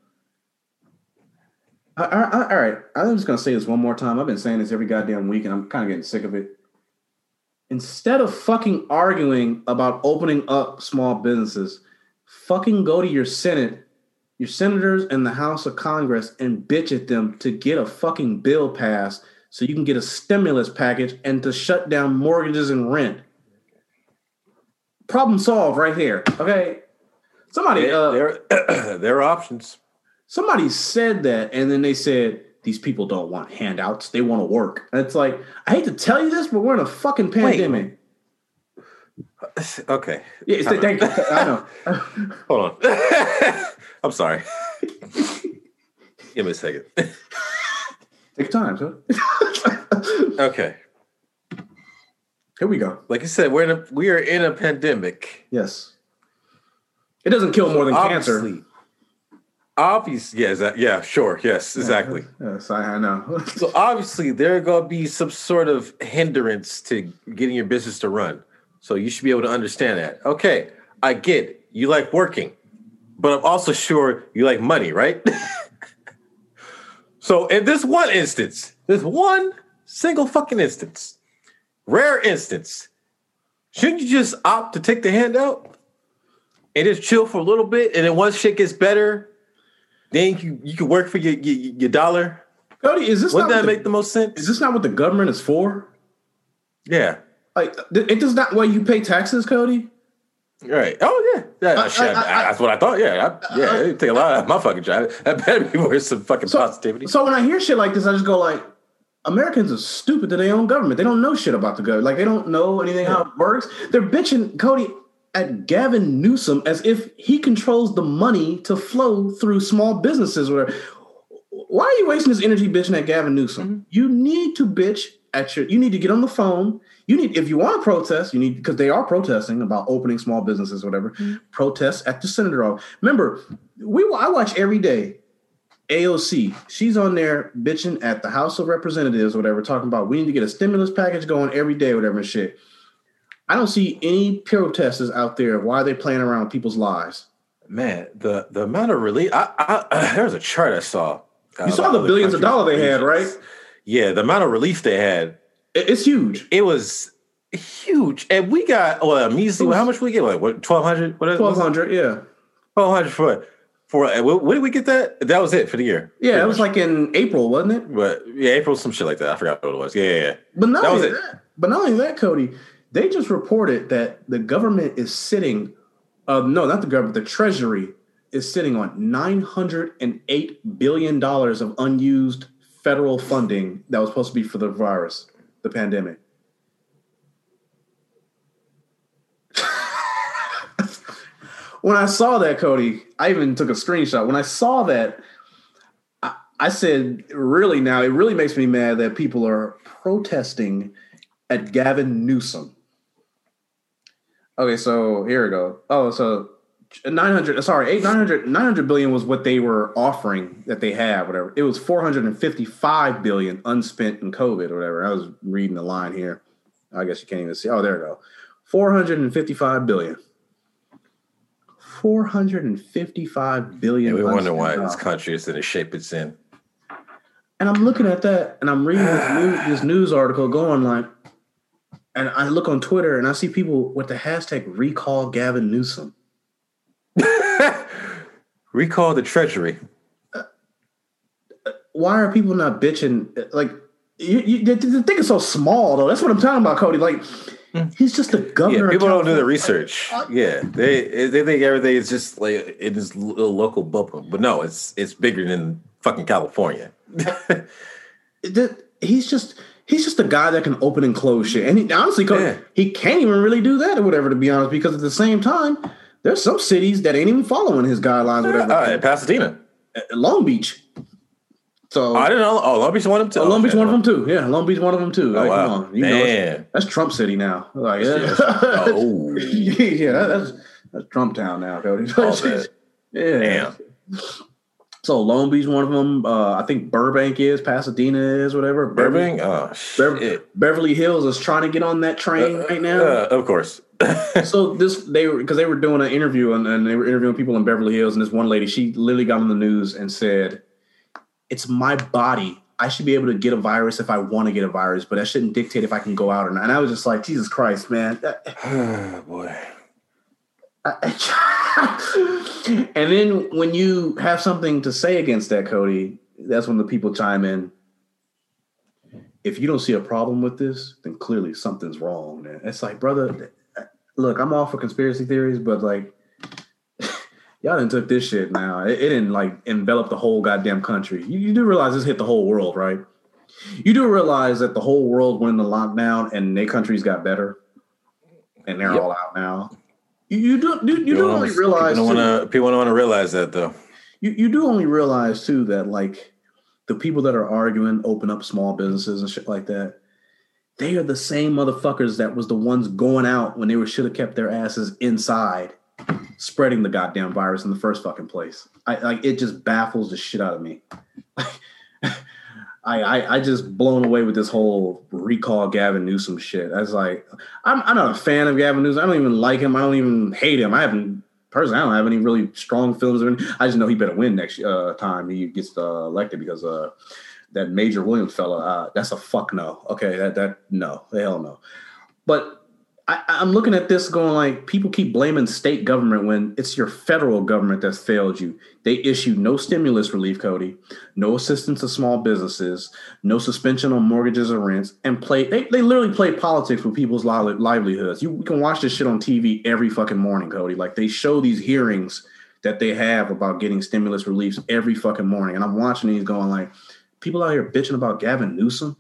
All right. I'm just going to say this one more time. I've been saying this every goddamn week and I'm kind of getting sick of it. Instead of fucking arguing about opening up small businesses, fucking go to your Senate, your senators in the House of Congress and bitch at them to get a fucking bill passed so you can get a stimulus package and to shut down mortgages and rent. Problem solved right here. Okay. Somebody there are options. Somebody said that and then they said these people don't want handouts. They want to work. And it's like, I hate to tell you this, but we're in a fucking pandemic. Okay. Yeah, thank you. I know. Hold on. I'm sorry. Give me a second. Take your time, sir. Okay. Here we go. Like you said, we are in a pandemic. Yes. It doesn't kill more than cancer. Obviously, yeah, sure, yes, exactly. Yes, I know. So obviously, there are going to be some sort of hindrance to getting your business to run. So you should be able to understand that. Okay, I get it. You like working, but I'm also sure you like money, right? So in this one instance, this one single fucking instance, rare instance, shouldn't you just opt to take the handout and just chill for a little bit, and then once shit gets better, then you can work for your dollar? Cody, wouldn't that make the most sense? Is this not what the government is for? Yeah. Like, it does not why you pay taxes, Cody? Right. Oh, yeah. That's what I thought. Yeah. It take a lot out of my fucking job. That better be worth some fucking positivity. So when I hear shit like this, I just go like, Americans are stupid to their own government. They don't know shit about the government. Like, they don't know anything how it works. They're bitching, Cody, at Gavin Newsom as if he controls the money to flow through small businesses. Why are you wasting this energy bitching at Gavin Newsom? Mm-hmm. You need to bitch you need to get on the phone. If you want to protest, because they are protesting about opening small businesses, whatever, protest at the senator office. Remember, I watch every day AOC. She's on there bitching at the House of Representatives, whatever, talking about we need to get a stimulus package going every day, whatever and shit. I don't see any protesters out there. Why are they playing around with people's lives? Man, the amount of relief. There was a chart I saw. You saw the billions of dollars they had, right? Yeah, the amount of relief they had. It's huge. It was huge. And we got, measly, how much we get? Like, what, $1,200? $1,200, yeah. $1,200 for when did we get that? That was it for the year. Yeah, it was like in April, wasn't it? But yeah, April, some shit like that. I forgot what it was. Yeah. But not only that, Cody, they just reported that the government is sitting, no, not the government, the Treasury is sitting on $908 billion of unused federal funding that was supposed to be for the virus, the pandemic. When I saw that, Cody, I even took a screenshot. When I saw that, I said, really now, it really makes me mad that people are protesting at Gavin Newsom. Okay, so here we go. Oh, so 900 billion was what they were offering that they have, whatever. It was 455 billion unspent in COVID or whatever. I was reading the line here. I guess you can't even see. Oh, there we go. 455 billion. 455 billion. Yeah, we wonder why this country is in the shape it's in. And I'm looking at that and I'm reading this news article going like, and I look on Twitter and I see people with the hashtag recall Gavin Newsom. Recall the Treasury. Why are people not bitching? Like, the thing is so small, though. That's what I'm talking about, Cody. Like, he's just the governor. Yeah, people don't do the research. Yeah, they think everything is just like in this little local bubble, but no, it's bigger than fucking California. he's just a guy that can open and close shit. And honestly, he can't even really do that or whatever, to be honest, because at the same time, there's some cities that ain't even following his guidelines or whatever. Pasadena. Long Beach. So I didn't know. Oh, Long Beach one of them too. Long Beach one of them too. Yeah, Long Beach one of them too. Oh, like, wow. Come on. You know, that's Trump City now. Like, Oh. yeah, that's Trump Town now, Cody. Yeah. Damn. So Long Beach one of them. I think Burbank is, Pasadena is, whatever. Burbank? Oh, shit. Beverly Hills is trying to get on that train right now. Of course. So they were doing an interview and they were interviewing people in Beverly Hills, and this one lady, she literally got on the news and said, "It's my body. I should be able to get a virus if I want to get a virus, but that shouldn't dictate if I can go out or not." And I was just like, Jesus Christ, man. Oh, boy. And then when you have something to say against that, Cody, that's when the people chime in. If you don't see a problem with this, then clearly something's wrong. Man. It's like, brother, look, I'm all for conspiracy theories, but like, y'all done took this shit now. It didn't like envelop the whole goddamn country. You do realize this hit the whole world, right? You do realize that the whole world went into lockdown and their countries got better, and they're all out now. You do only realize people don't want to realize that though. You do only realize too that like the people that are arguing open up small businesses and shit like that, they are the same motherfuckers that was the ones going out when they should have kept their asses inside, spreading the goddamn virus in the first fucking place. It just baffles the shit out of me. I just blown away with this whole recall Gavin Newsom shit. I was like, I'm not a fan of Gavin Newsom. I don't even like him. I don't even hate him. I don't have any really strong feelings. I just know he better win next time he gets elected, because that Major Williams fella, that's a fuck no. Okay, that no, hell no. But I'm looking at this going like, people keep blaming state government when it's your federal government that's failed you. They issued no stimulus relief, Cody, no assistance to small businesses, no suspension on mortgages or rents, and they literally play politics with people's livelihoods. You can watch this shit on TV every fucking morning, Cody. Like, they show these hearings that they have about getting stimulus reliefs every fucking morning. And I'm watching these going like, people out here bitching about Gavin Newsom.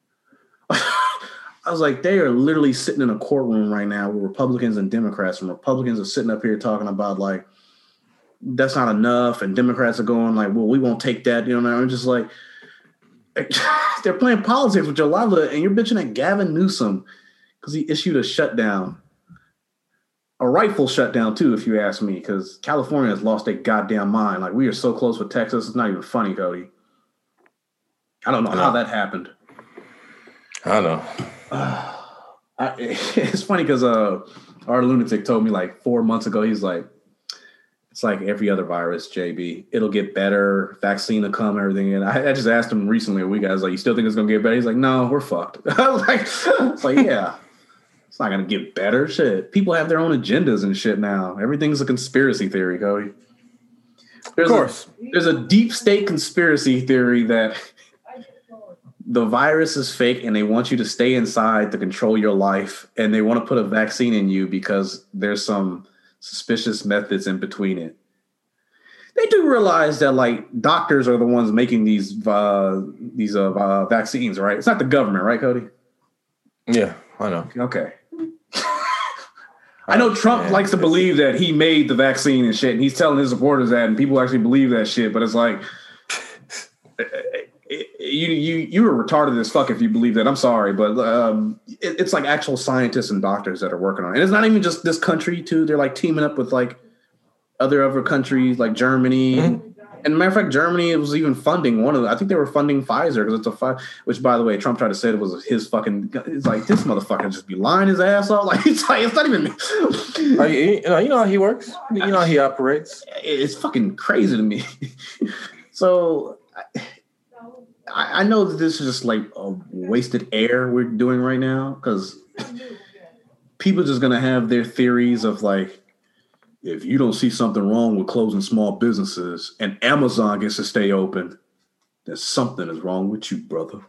I was like, they are literally sitting in a courtroom right now with Republicans and Democrats, and Republicans are sitting up here talking about like, that's not enough. And Democrats are going like, well, we won't take that. You know, I'm just like, they're playing politics with your livelihood, and you're bitching at Gavin Newsom because he issued a shutdown, a rightful shutdown too, if you ask me, because California has lost their goddamn mind. Like, we are so close with Texas. It's not even funny, Cody. I don't know how that happened. I know. It's funny because our lunatic told me like 4 months ago, he's like, it's like every other virus, JB. It'll get better. Vaccine will come, everything. And I just asked him recently, you still think it's going to get better? He's like, no, we're fucked. I was like, it's like, yeah, it's not going to get better. Shit. People have their own agendas and shit now. Everything's a conspiracy theory, Cody. There's a deep state conspiracy theory that the virus is fake and they want you to stay inside to control your life, and they want to put a vaccine in you because there's some suspicious methods in between it. They do realize that like doctors are the ones making these vaccines, right? It's not the government, right, Cody? Yeah, I know. Okay. I know Trump likes to believe that he made the vaccine and shit, and he's telling his supporters that, and people actually believe that shit, but it's like, you were retarded as fuck if you believe that. I'm sorry, but it's like actual scientists and doctors that are working on it. And it's not even just this country too. They're like teaming up with like other countries like Germany. Mm-hmm. And matter of fact, Germany was even funding one of them. I think they were funding Pfizer because it's which, by the way, Trump tried to say it was his fucking. It's like, this motherfucker just be lying his ass off. Like, it's not even. You know how he works. You know how he operates. It's fucking crazy to me. So. I know that this is just like a wasted air we're doing right now, because people are just going to have their theories of like, if you don't see something wrong with closing small businesses and Amazon gets to stay open, then something is wrong with you, brother.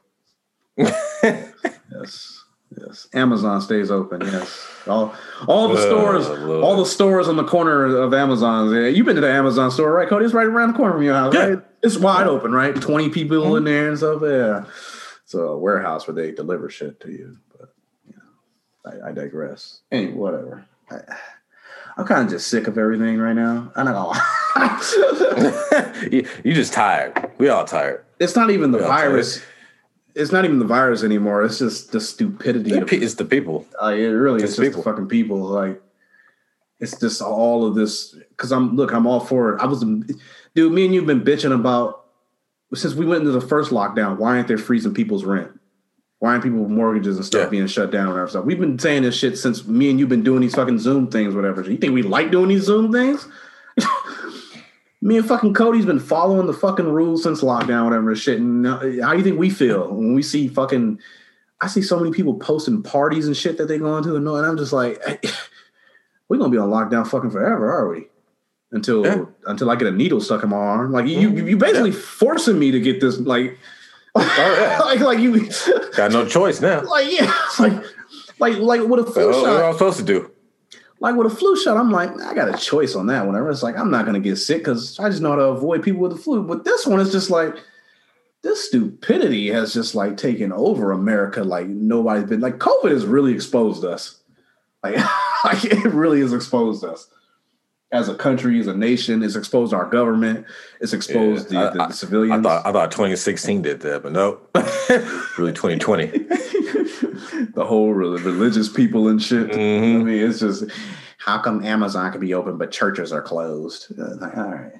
Yes. Amazon stays open. Yes. All the stores on the corner of Amazon. You've been to the Amazon store, right, Cody? It's right around the corner from your house, right? It's wide open, right? 20 people in there and stuff. Yeah. It's a warehouse where they deliver shit to you. But I digress. Anyway, whatever. I'm kind of just sick of everything right now. I'm not gonna You just tired. We all tired. It's not even the virus. It's not even the virus anymore. It's just the stupidity. It's the people. It really is just the fucking people. Like, it's just all of this. Because I'm all for it. Dude, me and you've been bitching about, since we went into the first lockdown, why aren't they freezing people's rent? Why aren't people's mortgages and stuff being shut down and whatever stuff? We've been saying this shit since me and you've been doing these fucking Zoom things, whatever. You think we like doing these Zoom things? Me and fucking Cody's been following the fucking rules since lockdown, whatever shit. And how do you think we feel when we see fucking? I see so many people posting parties and shit that they going to, and I'm just like, we're gonna be on lockdown fucking forever, are we? Until I get a needle stuck in my arm. Like you basically forcing me to get this. Like, like you got no choice now. Like like with a flu shot. What am I supposed to do? Like with a flu shot, I'm like, I got a choice on that one. It's like, I'm not going to get sick because I just know how to avoid people with the flu. But this one is just like, this stupidity has just like taken over America. Like nobody's been, like COVID has really exposed us. Like it really has exposed us. As a country, as a nation, it's exposed our government. It's exposed the civilians. I thought 2016 did that, but no, really 2020. The whole religious people and shit. Mm-hmm. I mean, it's just, how come Amazon can be open but churches are closed? Like, all right.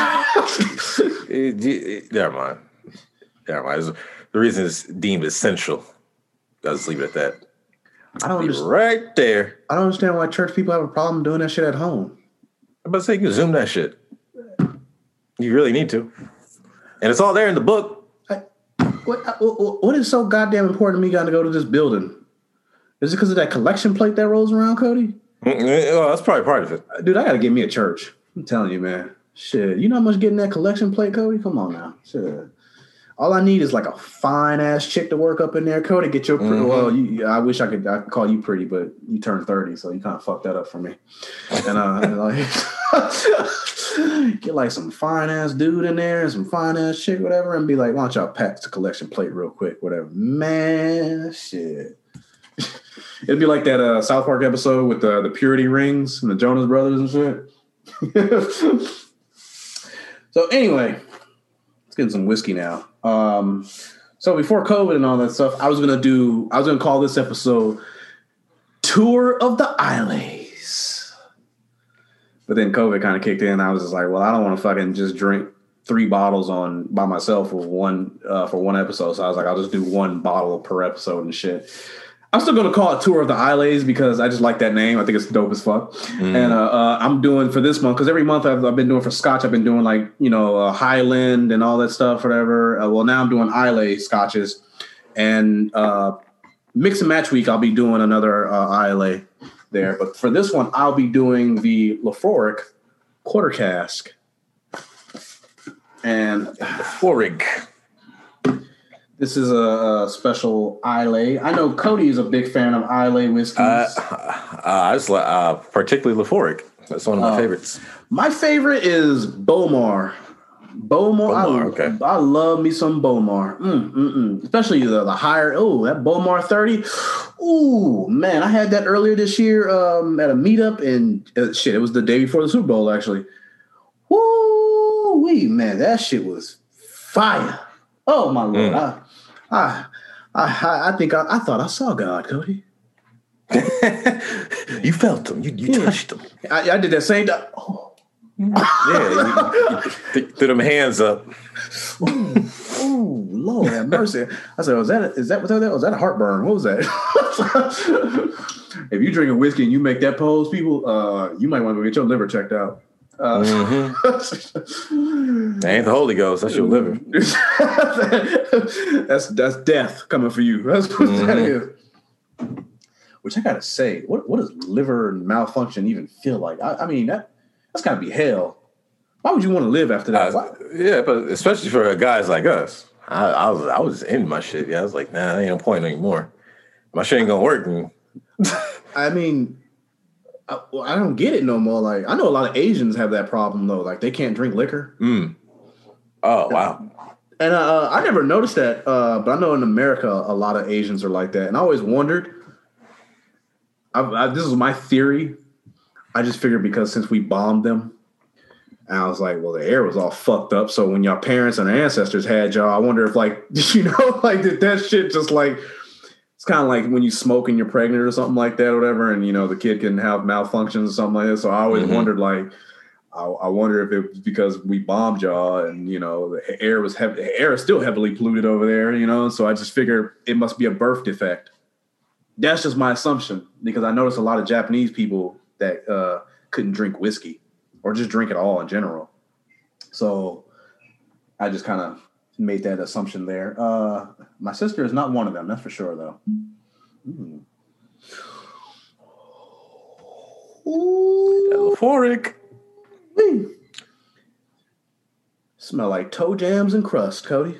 Never mind. The reason it's deemed essential. I'll just leave it at that. I don't understand. Right there. I don't understand why church people have a problem doing that shit at home. I'm about to say, you can Zoom that shit. You really need to. And it's all there in the book. What is so goddamn important to me got to go to this building? Is it because of that collection plate that rolls around, Cody? Well, that's probably part of it. Dude, I got to get me a church. I'm telling you, man. Shit. You know how much getting that collection plate, Cody? Come on now. Shit. All I need is like a fine-ass chick to work up in there, Cody. Get your well, I wish I could call you pretty, but you turned 30, so you kind of fucked that up for me. And like, get like some fine-ass dude in there, some fine-ass chick, whatever, and be like, why don't y'all pack the collection plate real quick, whatever. Man, shit. It'd be like that South Park episode with the purity rings and the Jonas Brothers and shit. So anyway, let's get some whiskey now. So before COVID and all that stuff, I was gonna call this episode Tour of the Isleys. But then COVID kind of kicked in. I was just like, well, I don't want to fucking just drink 3 bottles by myself for one episode. So I was like, I'll just do 1 bottle per episode and shit. I'm still gonna call it Tour of the Isleys because I just like that name. I think it's dope as fuck. And I'm doing for this month, because every month I've been doing for Scotch. I've been doing like, Highland and all that stuff, whatever. Well, now I'm doing Islay Scotches, and mix and match week I'll be doing another Islay there. But for this one, I'll be doing the Lafroig Quarter Cask. And Lafroig. This is a special Islay. I know Cody is a big fan of Islay whiskeys. I just particularly Lafroig. That's one of my favorites. My favorite is Bowmar. Okay. I love me some Bowmar. Especially the higher. Oh, that Bowmar 30. Ooh, man, I had that earlier this year at a meetup, and it was the day before the Super Bowl, actually. Woo-wee, man, that shit was fire. Oh, my Lord. I think I thought I saw God, Cody. You felt him. You touched him. I did that same time. Oh. Yeah, you threw them hands up. Oh, Lord have mercy. I said, was that a heartburn? What was that? If you drink a whiskey and you make that pose, people, you might want to go get your liver checked out. That ain't the Holy Ghost. That's your liver. that's death coming for you. That's what that is. Which I gotta say, what does liver malfunction even feel like? I mean, that's gotta be hell. Why would you want to live after that? Yeah, but especially for guys like us. I was in my shit. Yeah, I was like, nah, ain't no point anymore. My shit ain't gonna work. I mean, I don't get it no more. Like, I know a lot of Asians have that problem though. Like, they can't drink liquor. Oh, wow. And I never noticed that, but I know in America a lot of Asians are like that. And I always wondered. This is my theory. I just figured because since we bombed them, and I was like, well, the air was all fucked up. So when your parents and ancestors had y'all, I wonder if did that shit just like, it's kind of like when you smoke and you're pregnant or something like that or whatever. And, the kid can have malfunctions or something like that. So I always wondered I wonder if it was because we bombed y'all and, the air was heavy. The air is still heavily polluted over there, So I just figured it must be a birth defect. That's just my assumption because I noticed a lot of Japanese people that couldn't drink whiskey or just drink at all in general. So I just kind of made that assumption there. My sister is not one of them. That's for sure, though. Euphoric. Smell like toe jams and crust, Cody.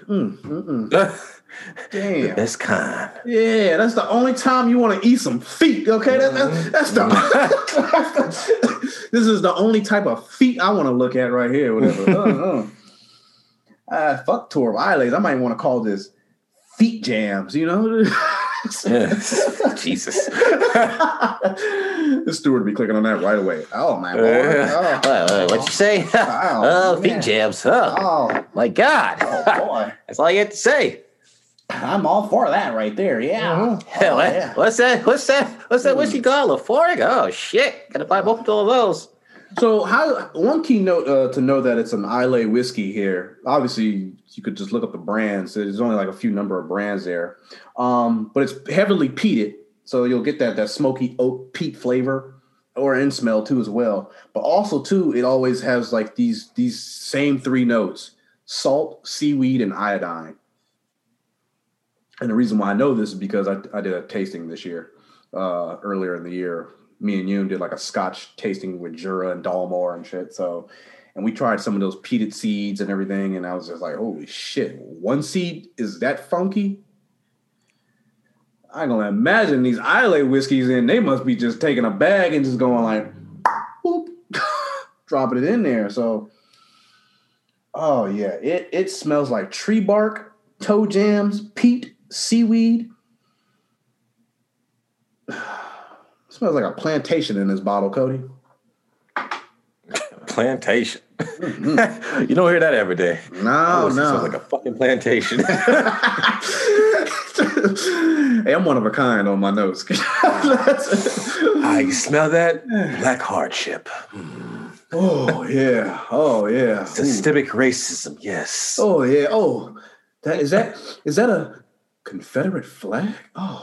Damn. That's kind. Yeah, that's the only time you want to eat some feet. Okay, that's the. This is the only type of feet I want to look at right here. Whatever. Fuck tour of eyelids. I might want to call this feet jams. Jesus. The steward would be clicking on that right away. Oh my Lord. What you say? Feet jams. Oh my God. Oh boy. That's all you have to say. I'm all for that right there. Yeah. Hell, what's that? What's she called? Euphoric? Oh shit! Gotta buy multiple of those. So, one key note to know that it's an Islay whiskey here. Obviously, you could just look up the brands. There's only like a few number of brands there, but it's heavily peated, so you'll get that smoky oak peat flavor or in smell too as well. But also too, it always has like these same three notes: salt, seaweed, and iodine. And the reason why I know this is because I did a tasting this year, earlier in the year. Me and Yoon did like a Scotch tasting with Jura and Dalmore and shit. So, and we tried some of those peated seeds and everything. And I was just like, holy shit, one seed is that funky? I'm going to imagine these Islay whiskeys and they must be just taking a bag and just going like, boop, dropping it in there. So, oh yeah, it smells like tree bark, toe jams, peat, seaweed. Smells like a plantation in this bottle, Cody. Plantation. Mm-hmm. You don't hear that every day. No. It smells like a fucking plantation. Hey, I'm one of a kind on my nose. I smell that black hardship. Oh yeah. Systemic racism. Yes. Oh yeah. Oh, is that a Confederate flag? Oh.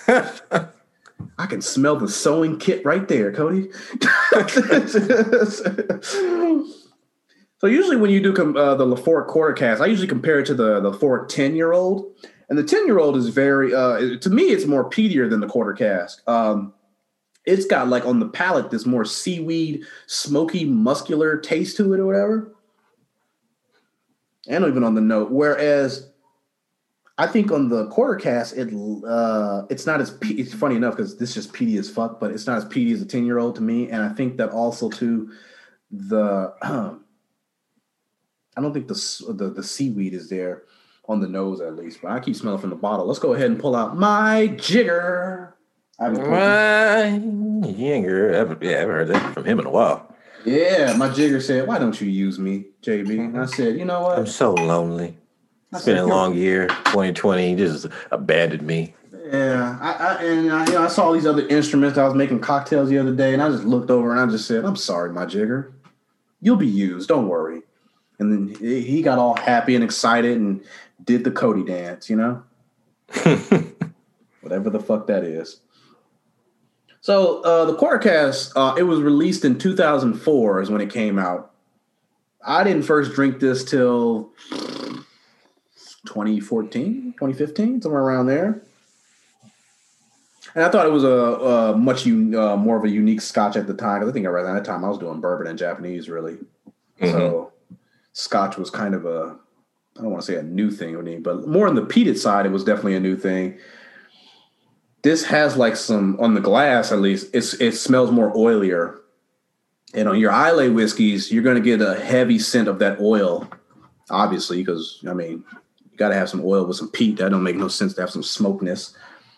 I can smell the sewing kit right there, Cody. So usually when you do the Lafort Quarter Cask, I usually compare it to the Lafort 10-year-old. And the 10-year-old is very, to me, it's more peatier than the Quarter Cask. It's got like on the palate this more seaweed, smoky, muscular taste to it or whatever. And even on the note. Whereas I think on the Quarter Cask, it's not as it's funny enough because this is just peaty as fuck, but it's not as peaty as a 10-year-old to me. And I think that also too I don't think the seaweed is there on the nose at least, but I keep smelling from the bottle. Let's go ahead and pull out my jigger. My jigger. I haven't heard that from him in a while. Yeah, my jigger said, "Why don't you use me, JB?" And I said, "You know what? I'm so lonely. It's been a long year, 2020. He just abandoned me." Yeah, I saw these other instruments. I was making cocktails the other day, and I just looked over and I just said, "I'm sorry, my jigger. You'll be used. Don't worry." And then he got all happy and excited and did the Cody dance, whatever the fuck that is. So the Quarter Cask, it was released in 2004 is when it came out. I didn't first drink this till 2014, 2015, somewhere around there. And I thought it was a much more of a unique Scotch at the time. Because I think around that time I was doing bourbon and Japanese, really. Mm-hmm. So Scotch was kind of I don't want to say a new thing, but more on the peated side, it was definitely a new thing. This has like some, on the glass at least, it smells more oilier. And on your Islay whiskeys, you're going to get a heavy scent of that oil, obviously, because, You got to have some oil with some peat. That don't make no sense to have some smokiness.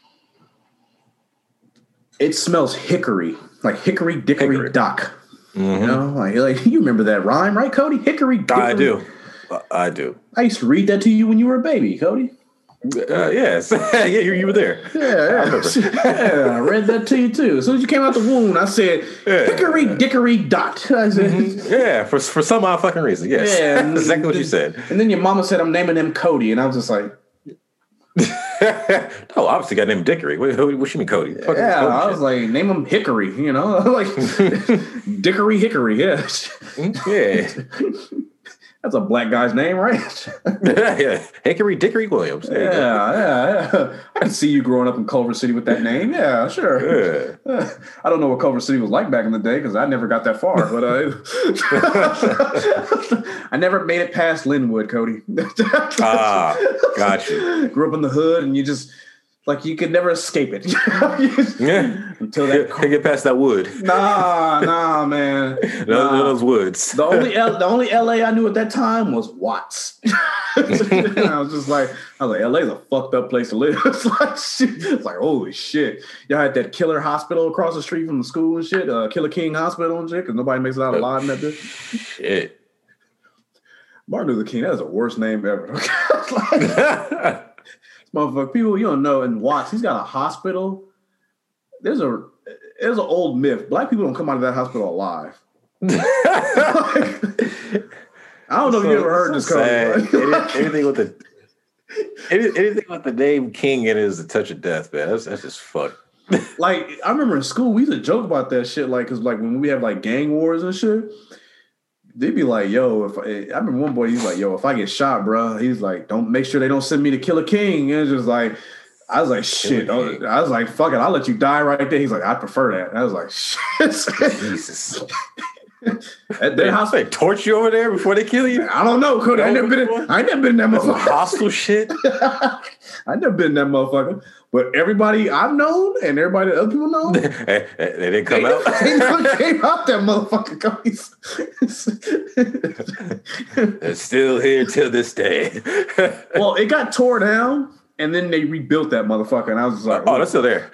It smells hickory, like hickory dickory dock. Mm-hmm. You know, like you remember that rhyme, right, Cody? Hickory dickory. I do. I used to read that to you when you were a baby, Cody. Yes. Yeah, you were there. Yeah, I remember. Yeah, I read that to you too. As soon as you came out the womb, I said, hickory dickory dot. I said, yeah, for some odd fucking reason. Yes. Yeah, That's exactly what you said. And then your mama said, I'm naming him Cody. And I was just like, oh, obviously got named Dickory. What you mean Cody? yeah, Cody I was like, name him Hickory, you know? Like, Dickory Hickory, yeah. Yeah. That's a black guy's name, right? Yeah, Hickory Dickory Williams. Yeah. I can see you growing up in Culver City with that name. Yeah, sure. Yeah. I don't know what Culver City was like back in the day because I never got that far. But I never made it past Linwood, Cody. Got you. Grew up in the hood, and you just like you could never escape it. Yeah. Until that can't get past that wood. Nah, man. Those woods. The only LA I knew at that time was Watts. I was like, LA's a fucked up place to live. It's like shit. It's like, holy shit. Y'all had that killer hospital across the street from the school and shit, Killer King Hospital and shit, because nobody makes it out alive in that bitch. Shit. Martin Luther King, that is the worst name ever. Motherfucker, people you don't know in Watts, he's got a hospital. There's an old myth. Black people don't come out of that hospital alive. I don't know if you ever heard this, Cody. Anything with the name King in it is a touch of death, man. That's just fucked. Like I remember in school, we used to joke about that shit, like because like when we have like gang wars and shit. They'd be like, yo, I remember one boy, he's like, yo, if I get shot, bro, he's like, don't make sure they don't send me to Killer King. And it's just like, I was like, shit. I was like, fuck it, I'll let you die right there. He's like, I prefer that. And I was like, shit. Jesus. They hospital torch you over there before they kill you? I don't know, Cody. I ain't never been in that motherfucker. Hostile shit. I never been in that motherfucker. But everybody I've known and everybody that other people know, they didn't come out. They never came out that motherfucker. They're still here till this day. Well, it got tore down. And then they rebuilt that motherfucker, and I was just like, "Oh, that's still there."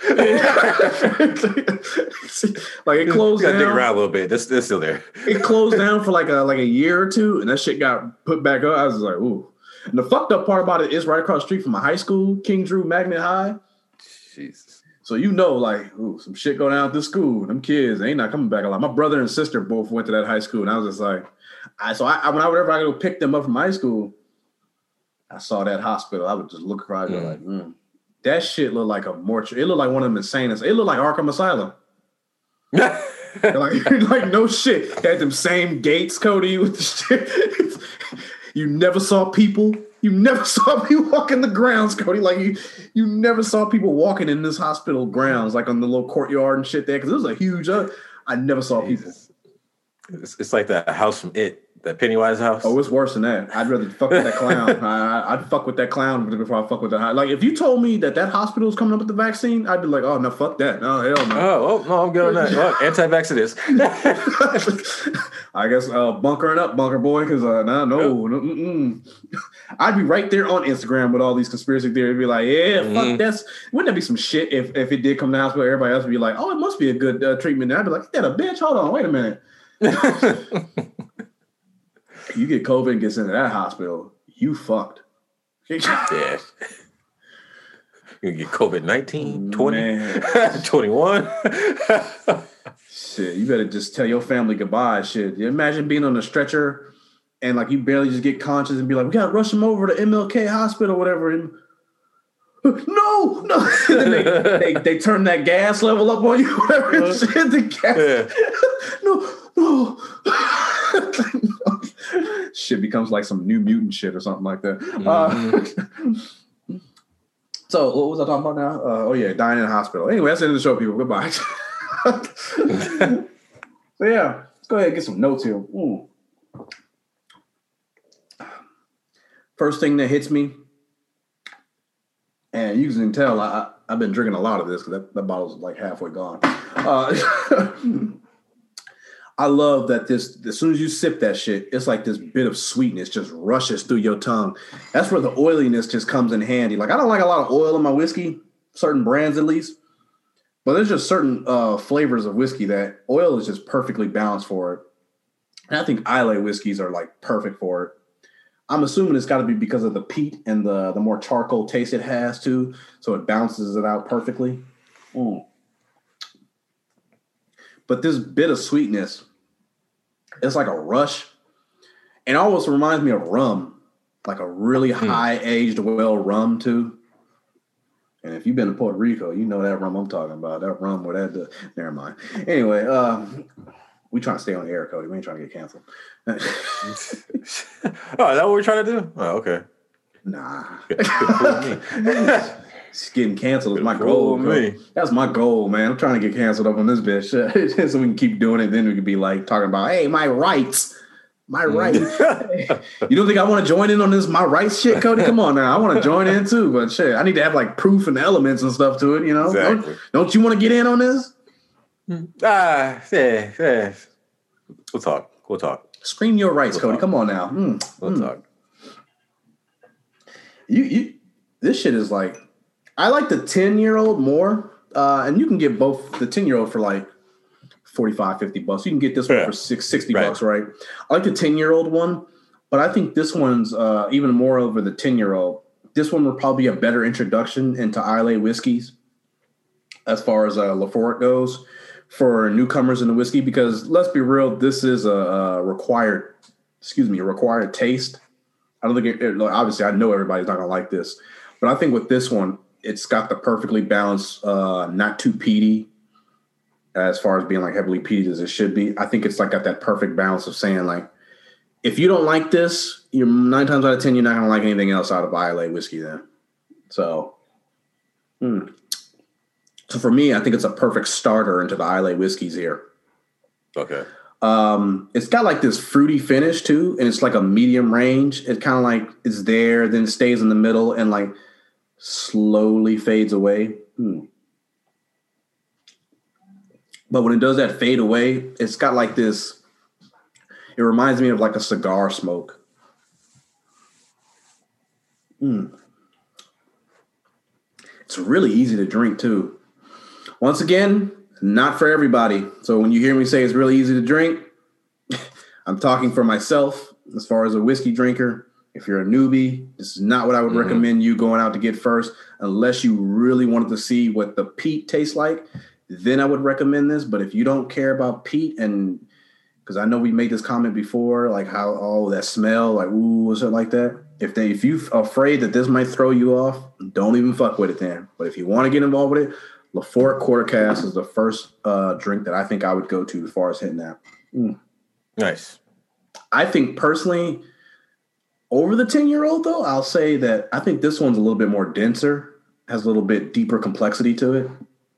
Like it closed down. Dig around a little bit. That's still there. It closed down for like a year or two, and that shit got put back up. I was like, "Ooh." And the fucked up part about it is right across the street from my high school, King Drew Magnet High. Jesus. So like, ooh, some shit go down at this school. Them kids ain't not coming back alive. My brother and sister both went to that high school, and I was just like, whenever I go pick them up from high school. I saw that hospital. I would just look across and like, that shit looked like a mortuary. It looked like one of them insane. It looked like Arkham Asylum. like no shit. They had them same gates, Cody, with the shit. You never saw people. You never saw people walking the grounds, Cody. Like you never saw people walking in this hospital grounds, like on the little courtyard and shit there, because it was a huge. I never saw people. It's like that house from It. That Pennywise house? Oh, it's worse than that. I'd rather fuck with that clown. I'd fuck with that clown before I fuck with that. Like, if you told me that hospital is coming up with the vaccine, I'd be like, oh, no, fuck that. No, hell no. Oh, no, I'm good on that. Well, anti-vax it is. I guess bunkering up, bunker boy, because no. I'd be right there on Instagram with all these conspiracy theories. Be like, yeah, fuck this. Wouldn't that be some shit if it did come to the hospital? Everybody else would be like, oh, it must be a good treatment. I'd be like, yeah, a bitch. Hold on, wait a minute. You get COVID and gets into that hospital, you fucked. Yeah. You get COVID-19, 20, 21. Shit, you better just tell your family goodbye. Shit, you imagine being on a stretcher and like you barely just get conscious and be like, we gotta rush him over to MLK Hospital, whatever. And no. And then they turn that gas level up on you, whatever. Shit, the gas. No. Shit becomes like some New Mutant shit or something like that. So what was I talking about now? Dying in a hospital. Anyway, that's the end of the show, people. Goodbye. So yeah, let's go ahead and get some notes here. Ooh. First thing that hits me, and you can tell I've been drinking a lot of this because that bottle's like halfway gone. I love that this, as soon as you sip that shit, it's like this bit of sweetness just rushes through your tongue. That's where the oiliness just comes in handy. Like, I don't like a lot of oil in my whiskey, certain brands at least, but there's just certain flavors of whiskey that oil is just perfectly balanced for it. And I think Islay whiskeys are like perfect for it. I'm assuming it's got to be because of the peat and the more charcoal taste it has too, so it balances it out perfectly. But this bit of sweetness, it's like a rush. And it almost reminds me of rum, like a really high-aged well rum too. And if you've been to Puerto Rico, you know that rum I'm talking about. That rum where that, never mind. Anyway, we trying to stay on the air, Cody. We ain't trying to get canceled. Oh, is that what we're trying to do? Oh, okay. Nah. Good for me. Getting canceled is my goal. That's my goal, man. I'm trying to get canceled up on this bitch so we can keep doing it. Then we can be like talking about, hey, my rights. My rights. You don't think I want to join in on this my rights shit, Cody? Come on now. I want to join in too, but shit, I need to have like proof and elements and stuff to it, you know? Exactly. Don't you want to get in on this? Yeah. We'll talk. Scream your rights, Cody. Come on now. We'll talk. You this shit is like, I like the 10-year-old more, and you can get both the 10-year-old for like $45, $50. You can get this one for $60, right? I like the 10-year-old one, but I think this one's even more over the 10-year-old. This one would probably be a better introduction into Islay whiskeys as far as Lafort goes for newcomers in the whiskey, because let's be real, this is a required taste. I don't think obviously I know everybody's not going to like this, but I think with this one, it's got the perfectly balanced, not too peaty, as far as being like heavily peated as it should be. I think it's like got that perfect balance of saying like, if you don't like this, you're 9 times out of 10, you're not going to like anything else out of Islay whiskey then. So, so for me, I think it's a perfect starter into the Islay whiskeys here. Okay. It's got like this fruity finish too, and it's like a medium range. It kind of like is there, then stays in the middle and like slowly fades away. But when it does that fade away, it's got like this, it reminds me of like a cigar smoke. It's really easy to drink too. Once again, not for everybody. So when you hear me say it's really easy to drink, I'm talking for myself as far as a whiskey drinker. If you're a newbie, this is not what I would recommend you going out to get first, unless you really wanted to see what the peat tastes like. Then I would recommend this. But if you don't care about peat, and because I know we made this comment before, like how all that smell, like ooh, or something like that. If you're afraid that this might throw you off, don't even fuck with it then. But if you want to get involved with it, Lafort Quarter Cask is the first drink that I think I would go to as far as hitting that. Nice. I think personally, over the 10-year-old though, I'll say that I think this one's a little bit more denser, has a little bit deeper complexity to it.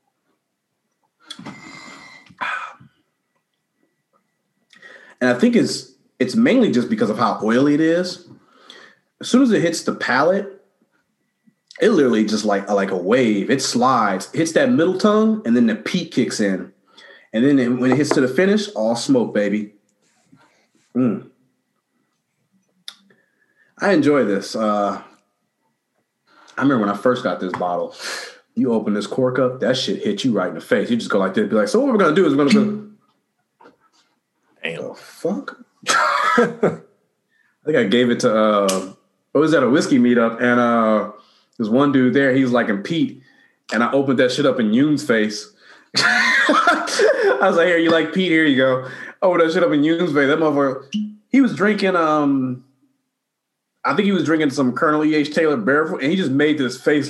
And I think it's mainly just because of how oily it is. As soon as it hits the palate, it literally just like a wave. It slides, hits that middle tongue, and then the peat kicks in. And then when it hits to the finish, all smoke, baby. I enjoy this. I remember when I first got this bottle, you open this cork up, that shit hit you right in the face. You just go like this, be like, so what we're going to do is we're going to go, damn. the fuck? I think I gave it to, what was that, a whiskey meetup, and there's one dude there, he was like in Pete, and I opened that shit up in Yoon's face. I was like, here, you like Pete? Here you go. Oh, that shit up in Yoon's face. That motherfucker, he was drinking, I think he was drinking some Colonel E.H. Taylor Barefoot, and he just made this face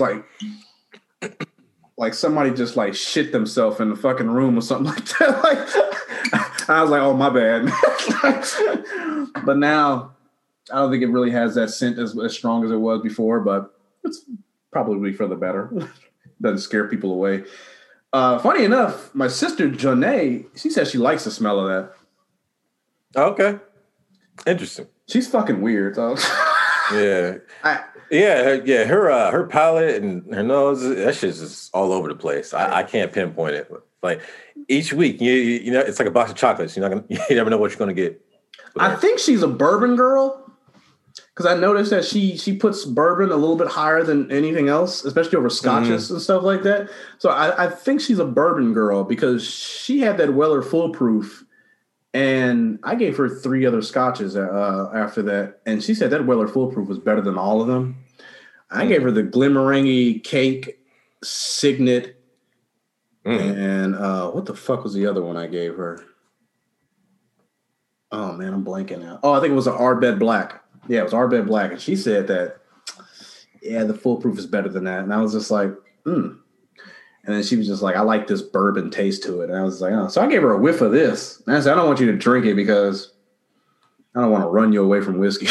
like somebody just like shit themselves in the fucking room or something like that. Like, I was like, oh, my bad. But now, I don't think it really has that scent as strong as it was before, but it's probably for the better. Doesn't scare people away. Funny enough, my sister, Janae, she says she likes the smell of that. Okay. Interesting. She's fucking weird. So. Yeah. Her palate and her nose, that shit's just all over the place. I can't pinpoint it. Like, each week. You know, it's like a box of chocolates. You never know what you're gonna get. I think she's a bourbon girl because I noticed that she puts bourbon a little bit higher than anything else, especially over scotches and stuff like that. So I think she's a bourbon girl because she had that Weller Foolproof. And I gave her 3 other scotches after that. And she said that Weller Foolproof was better than all of them. I gave her the Glenmorangie Cake Signet. And what the fuck was the other one I gave her? Oh, man, I'm blanking now. Oh, I think it was an Arbed Black. Yeah, it was Arbed Black. And she said that, yeah, the Foolproof is better than that. And I was just like, And then she was just like, I like this bourbon taste to it. And I was like, oh. So I gave her a whiff of this. And I said, I don't want you to drink it because I don't want to run you away from whiskey.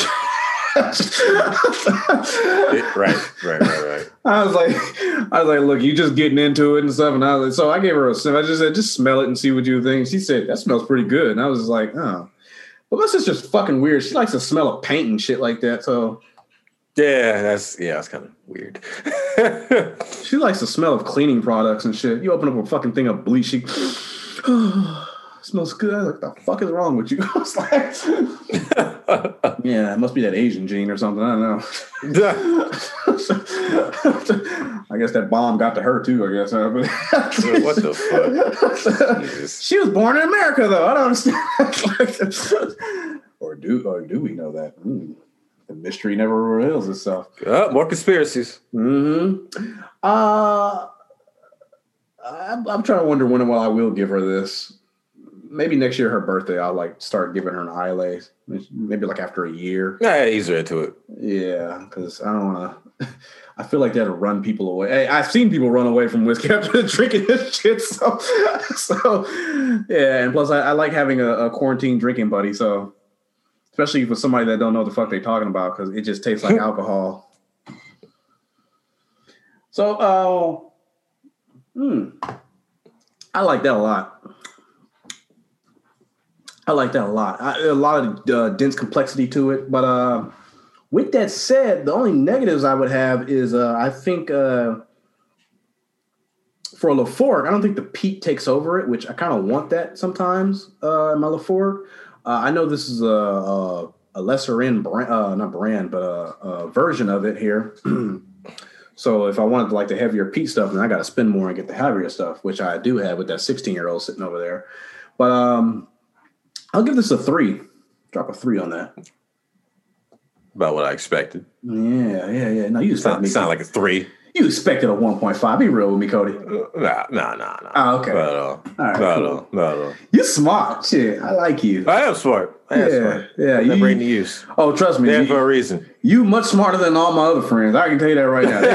Right. I was like, look, you just getting into it and stuff. And I was like, so I gave her a sniff. I just said, just smell it and see what you think. She said, that smells pretty good. And I was like, oh. Well, this is just fucking weird. She likes to smell of paint and shit like that. So yeah, that's kind of weird. She likes the smell of cleaning products and shit. You open up a fucking thing of bleach, she smells good. I was like, what the fuck is wrong with you? I was like, yeah, it must be that Asian gene or something. I don't know. I guess that bomb got to her too, I guess. What the fuck? Jesus. She was born in America, though. I don't understand. or do we know that? The mystery never reveals itself. More conspiracies. Mm-hmm. I'm trying to wonder when I will give her this. Maybe next year, her birthday, I'll like start giving her an Islay. Maybe like after a year. Yeah, ease her into it. Yeah, because I don't want to. I feel like that'll run people away. Hey, I've seen people run away from whiskey after drinking this shit. So yeah, and plus I like having a quarantine drinking buddy. So. Especially for somebody that don't know what the fuck they're talking about because it just tastes like alcohol. So, I like that a lot. A lot of dense complexity to it. But with that said, the only negatives I would have is I think for a Laphroaig, I don't think the peat takes over it, which I kind of want that sometimes in my Laphroaig. I know this is a lesser end brand, not brand, but a version of it here. So if I wanted like the heavier peat stuff, then I got to spend more and get the heavier stuff, which I do have with that 16-year-old sitting over there. But I'll give this a 3. Drop a 3 on that. About what I expected. Yeah. No, you sound like a 3. You expected a 1.5. Be real with me, Cody. Nah. Oh, okay. Not at all. All right, cool. You smart. Shit, I like you. I am smart. Yeah. They bring the use. Oh, trust me. There for a reason. You much smarter than all my other friends. I can tell you that right now.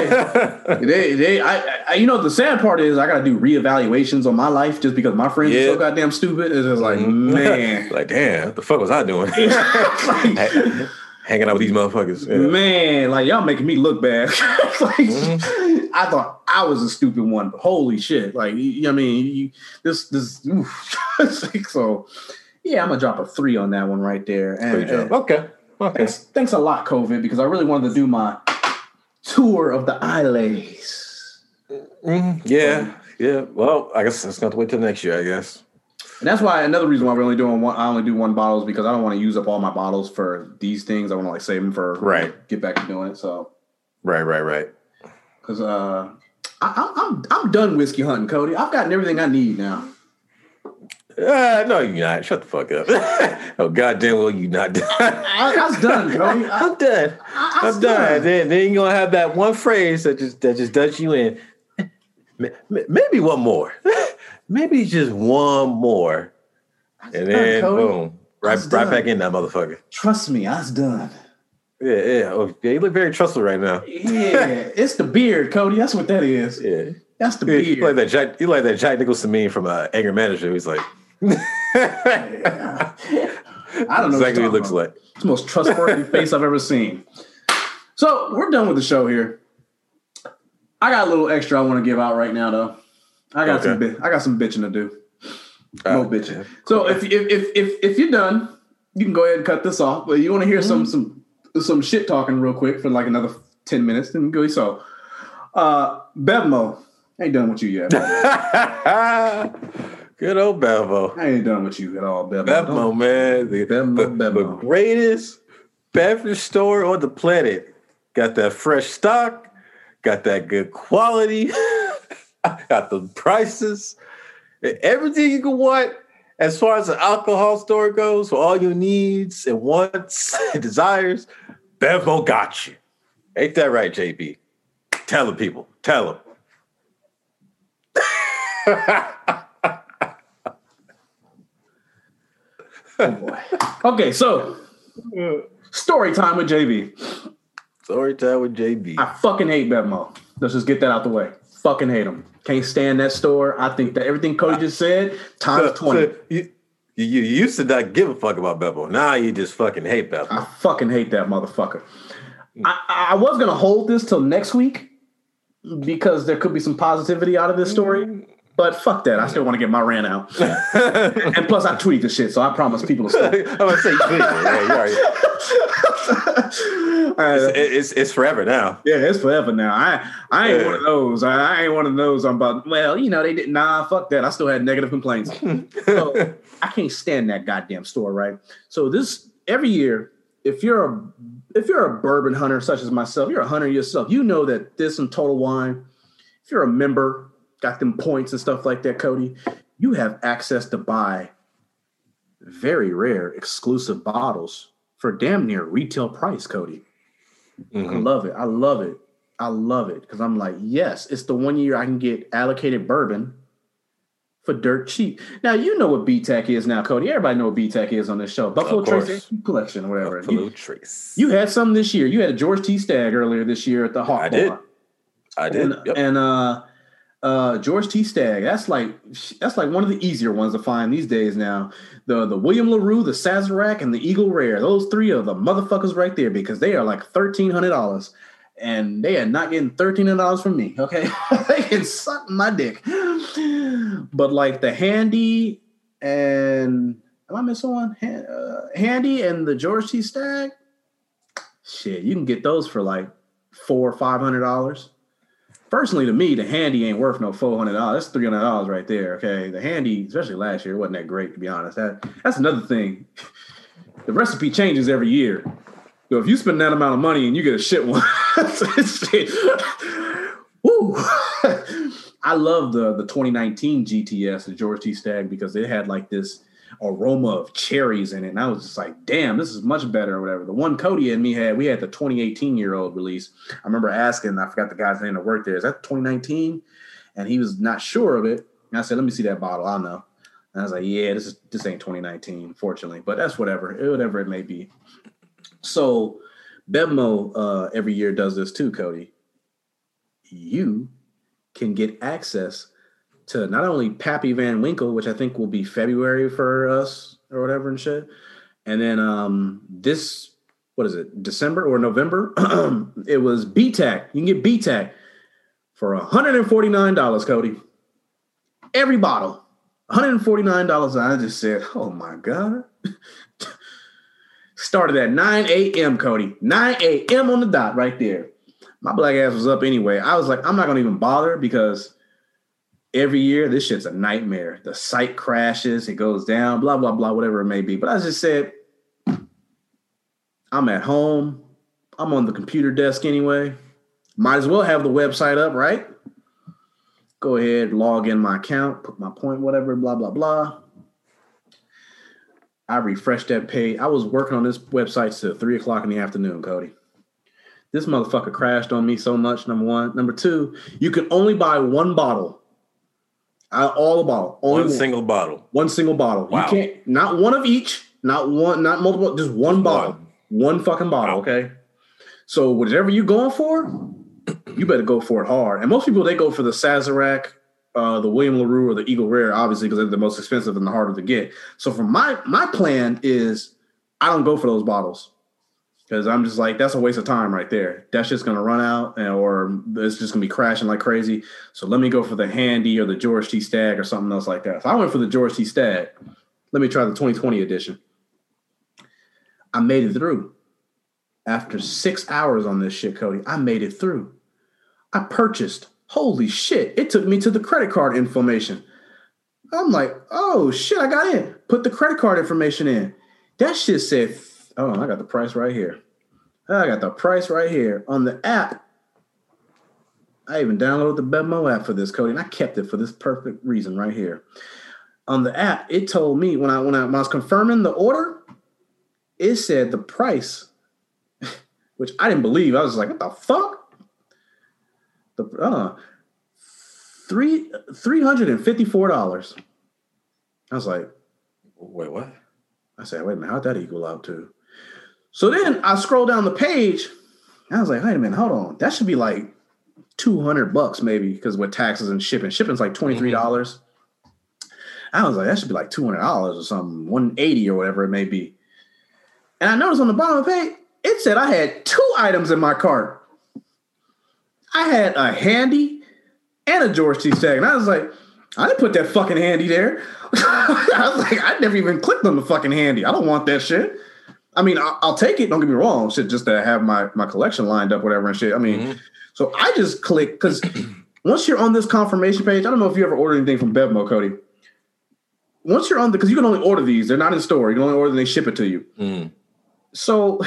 I you know, the sad part is I got to do reevaluations on my life just because my friends are so goddamn stupid. It's just like, man. Like, damn, what the fuck was I doing? Hanging out with these motherfuckers. Yeah. Man, like, y'all making me look bad. I thought I was a stupid one, but holy shit. Like, I mean, this so, yeah, I'm going to drop a 3 on that one right there. And, okay. Thanks a lot, COVID, because I really wanted to do my tour of the Isleys. Yeah. Well, I guess it's going to wait till next year, I guess. And that's why another reason why we're only doing one. I only do one bottle is because I don't want to use up all my bottles for these things. I want to like save them for get back to doing it. So right. Because I'm done whiskey hunting, Cody. I've gotten everything I need now. No, you're not. Shut the fuck up. Oh, goddamn well, you not done. I was done, Cody. I'm done. I'm done. Then you're gonna have that one phrase that just does you in. Maybe one more. Maybe just one more. And then boom. Right back in that motherfucker. Trust me, I was done. Yeah. Oh, yeah, you look very trustful right now. Yeah, it's the beard, Cody. That's what that is. Yeah. That's the beard. You like that Jack Nicholson meme from Anger Manager. He's like, I don't know exactly what he looks like. It's the most trustworthy face I've ever seen. So we're done with the show here. I got a little extra I want to give out right now, though. I got some bitching to do. No bitching. So if you're done, you can go ahead and cut this off. But you want to hear some shit talking real quick for like another 10 minutes, then go. So, Bevmo, ain't done with you yet. Good old Bevo. I ain't done with you at all, Bevo. Bevmo, man. The greatest beverage store on the planet. Got that fresh stock. Got that good quality. Got the prices. Everything you can want as far as an alcohol store goes, for all your needs and wants and desires, Bevmo got you. Ain't that right, JB? Tell the people. Tell them. Oh boy. Okay, so story time with JB. Story time with JB. I fucking hate Bevmo. Let's just get that out the way. Fucking hate him. Can't stand that store. I think that everything Cody just said, times 20. So you used to not give a fuck about Bevmo. Now you just fucking hate Bevmo. I fucking hate that motherfucker. I was going to hold this till next week because there could be some positivity out of this story. But fuck that. I still want to get my rant out. And plus, I tweet the shit, so I promise people to stop. I'm going to say you tweet it. Yeah, it's forever now. Yeah, it's forever now. I ain't one of those. I ain't one of those. I'm about, well, they didn't. Nah, fuck that. I still had negative complaints. So I can't stand that goddamn store, right? So this, every year, if you're a bourbon hunter such as myself, you're a hunter yourself, you know that this and Total Wine, if you're a member, got them points and stuff like that, Cody, you have access to buy very rare exclusive bottles for damn near retail price, Cody. Mm-hmm. I love it. Because I'm like, yes, it's the 1 year I can get allocated bourbon for dirt cheap. Now, you know what BTAC is now, Cody. Everybody know what BTAC is on this show. Buffalo Trace Collection or whatever. Buffalo Trace. You had some this year. You had a George T. Stagg earlier this year at the Hawk Bar. I did. And George T. Stagg, that's like one of the easier ones to find these days now. The William LaRue, the Sazerac, and the Eagle Rare. Those three are the motherfuckers right there because they are like $1,300. And they are not getting $1,300 from me, okay? They can suck my dick. But like the Handy and am I missing one? Handy and the George T. Stagg, shit, you can get those for like $400 or $500. Personally, to me, the Handy ain't worth no $400. That's $300 right there. Okay, the Handy, especially last year, wasn't that great to be honest. That's another thing. The recipe changes every year. So if you spend that amount of money and you get a shit one, shit. Woo! I love the 2019 GTS, the George T. Stagg, because it had like this aroma of cherries in it, and I was just like, damn, this is much better or whatever. The one Cody and me had, we had the 2018-year-old release. I remember asking, I forgot the guy's name that worked there, is that 2019? And he was not sure of it. And I said, let me see that bottle. I know. And I was like, yeah, this ain't 2019, fortunately, but that's whatever it may be. So Bevmo every year does this too, Cody. You can get access to not only Pappy Van Winkle, which I think will be February for us or whatever and shit. And then this, what is it, December or November? It was BTAC. You can get BTAC for $149, Cody. Every bottle. $149. And I just said, oh my God. Started at 9 a.m., Cody. 9 a.m. on the dot right there. My black ass was up anyway. I was like, I'm not going to even bother because every year this shit's a nightmare. The site crashes, it goes down, blah, blah, blah, whatever it may be. But I just said, I'm at home. I'm on the computer desk anyway. Might as well have the website up, right? Go ahead, log in my account, put my point, whatever, blah, blah, blah. I refreshed that page. I was working on this website till 3 o'clock in the afternoon, Cody. This motherfucker crashed on me so much, number one. Number two, you can only buy one bottle. All the bottle. Only one single bottle. One single bottle. Wow. You can't, not one of each, not multiple, just one bottle. One fucking bottle, wow. Okay? So whatever you're going for, you better go for it hard. And most people, they go for the Sazerac, the William LaRue, or the Eagle Rare, obviously, because they're the most expensive and the harder to get. So for my plan is I don't go for those bottles because I'm just like, that's a waste of time right there. That's just going to run out or it's just going to be crashing like crazy. So let me go for the Handy or the George T. Stagg or something else like that. So I went for the George T. Stagg. Let me try the 2020 edition. I made it through. After 6 hours on this shit, Cody, I made it through. I purchased. Holy shit. It took me to the credit card information. I'm like, oh shit, I got in. Put the credit card information in. That shit said, oh, I got the price right here. I got the price right here on the app. I even downloaded the Bevmo app for this, Cody, and I kept it for this perfect reason right here. On the app, it told me when I was confirming the order, it said the price, which I didn't believe. I was like, what the fuck? $354. I was like, wait, what? I said, wait a minute, how'd that equal out to? So then I scroll down the page. And I was like, wait a minute, hold on. That should be like $200 maybe, because with taxes and shipping. Shipping's like $23. Mm-hmm. I was like, that should be like $200 or something, $180 or whatever it may be. And I noticed on the bottom of the page, it said I had 2 items in my cart. I had a handy and a George T. Stagg. And I was like, I didn't put that fucking handy there. I was like, I never even clicked on the fucking handy. I don't want that shit. I mean, I'll take it. Don't get me wrong. Shit, just to have my collection lined up, whatever and shit. I mean, So I just click, because once you're on this confirmation page, I don't know if you ever ordered anything from Bevmo, Cody. Once you're on because you can only order these. They're not in store. You can only order them, they ship it to you. Mm. So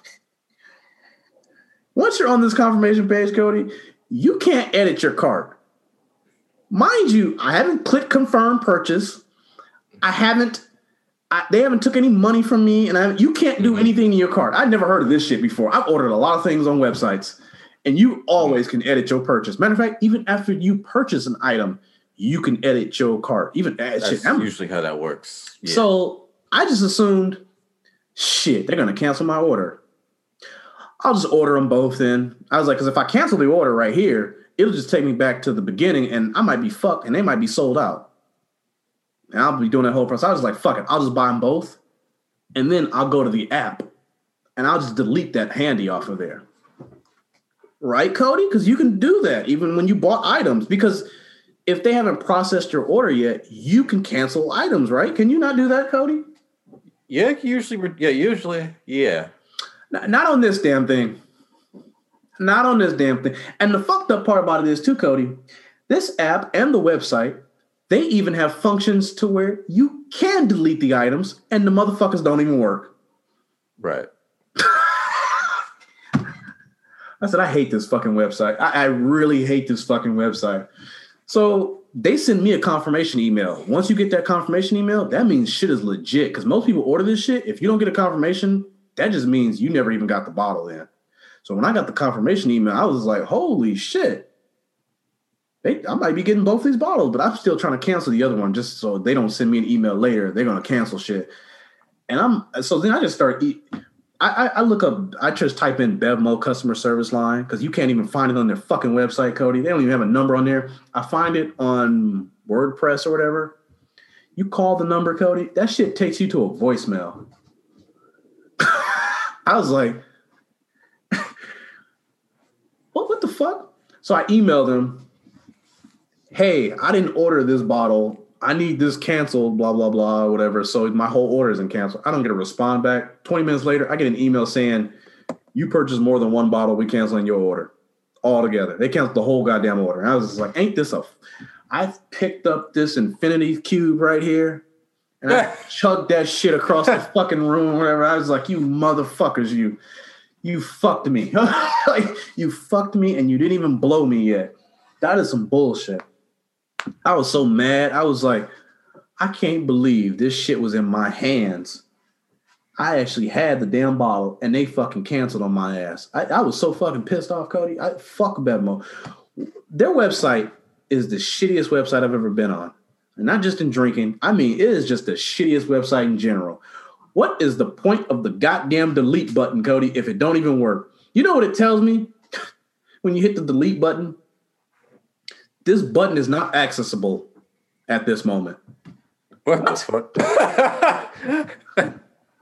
once you're on this confirmation page, Cody, you can't edit your cart. Mind you, I haven't clicked confirm purchase. They haven't took any money from me, and you can't do anything in your cart. I've never heard of this shit before. I've ordered a lot of things on websites, and you always can edit your purchase. Matter of fact, even after you purchase an item, you can edit your cart. That's usually how that works. Yeah. So I just assumed, shit, they're going to cancel my order. I'll just order them both in. I was like, because if I cancel the order right here, it'll just take me back to the beginning, and I might be fucked, and they might be sold out. And I'll be doing that whole process. I was like, fuck it. I'll just buy them both, and then I'll go to the app, and I'll just delete that handy off of there. Right, Cody? Because you can do that even when you bought items, because if they haven't processed your order yet, you can cancel items, right? Can you not do that, Cody? Yeah, usually. Not on this damn thing. Not on this damn thing. And the fucked up part about it is too, Cody, this app and the website, they even have functions to where you can delete the items and the motherfuckers don't even work. Right. I said, I hate this fucking website. I really hate this fucking website. So they send me a confirmation email. Once you get that confirmation email, that means shit is legit. Because most people order this shit. If you don't get a confirmation, that just means you never even got the bottle in. So when I got the confirmation email, I was like, holy shit. I might be getting both these bottles, but I'm still trying to cancel the other one just so they don't send me an email later. They're going to cancel shit. And so then I just start I look up, I just type in Bevmo customer service line because you can't even find it on their fucking website, Cody. They don't even have a number on there. I find it on WordPress or whatever. You call the number, Cody, that shit takes you to a voicemail. I was like, what the fuck? So I emailed them, hey, I didn't order this bottle. I need this canceled, blah, blah, blah, whatever. So my whole order isn't canceled. I don't get a response back. 20 minutes later, I get an email saying, you purchased more than one bottle. We canceling your order altogether. They canceled the whole goddamn order. And I was just like, ain't this I picked up this infinity cube right here and I chugged that shit across the fucking room or whatever. I was like, you motherfuckers, you fucked me. Like, you fucked me and you didn't even blow me yet. That is some bullshit. I was so mad. I was like, I can't believe this shit was in my hands. I actually had the damn bottle and they fucking canceled on my ass. I was so fucking pissed off, Cody. Fuck Bevmo. Their website is the shittiest website I've ever been on. And not just in drinking. I mean, it is just the shittiest website in general. What is the point of the goddamn delete button, Cody, if it don't even work? You know what it tells me? When you hit the delete button, this button is not accessible at this moment. What the fuck?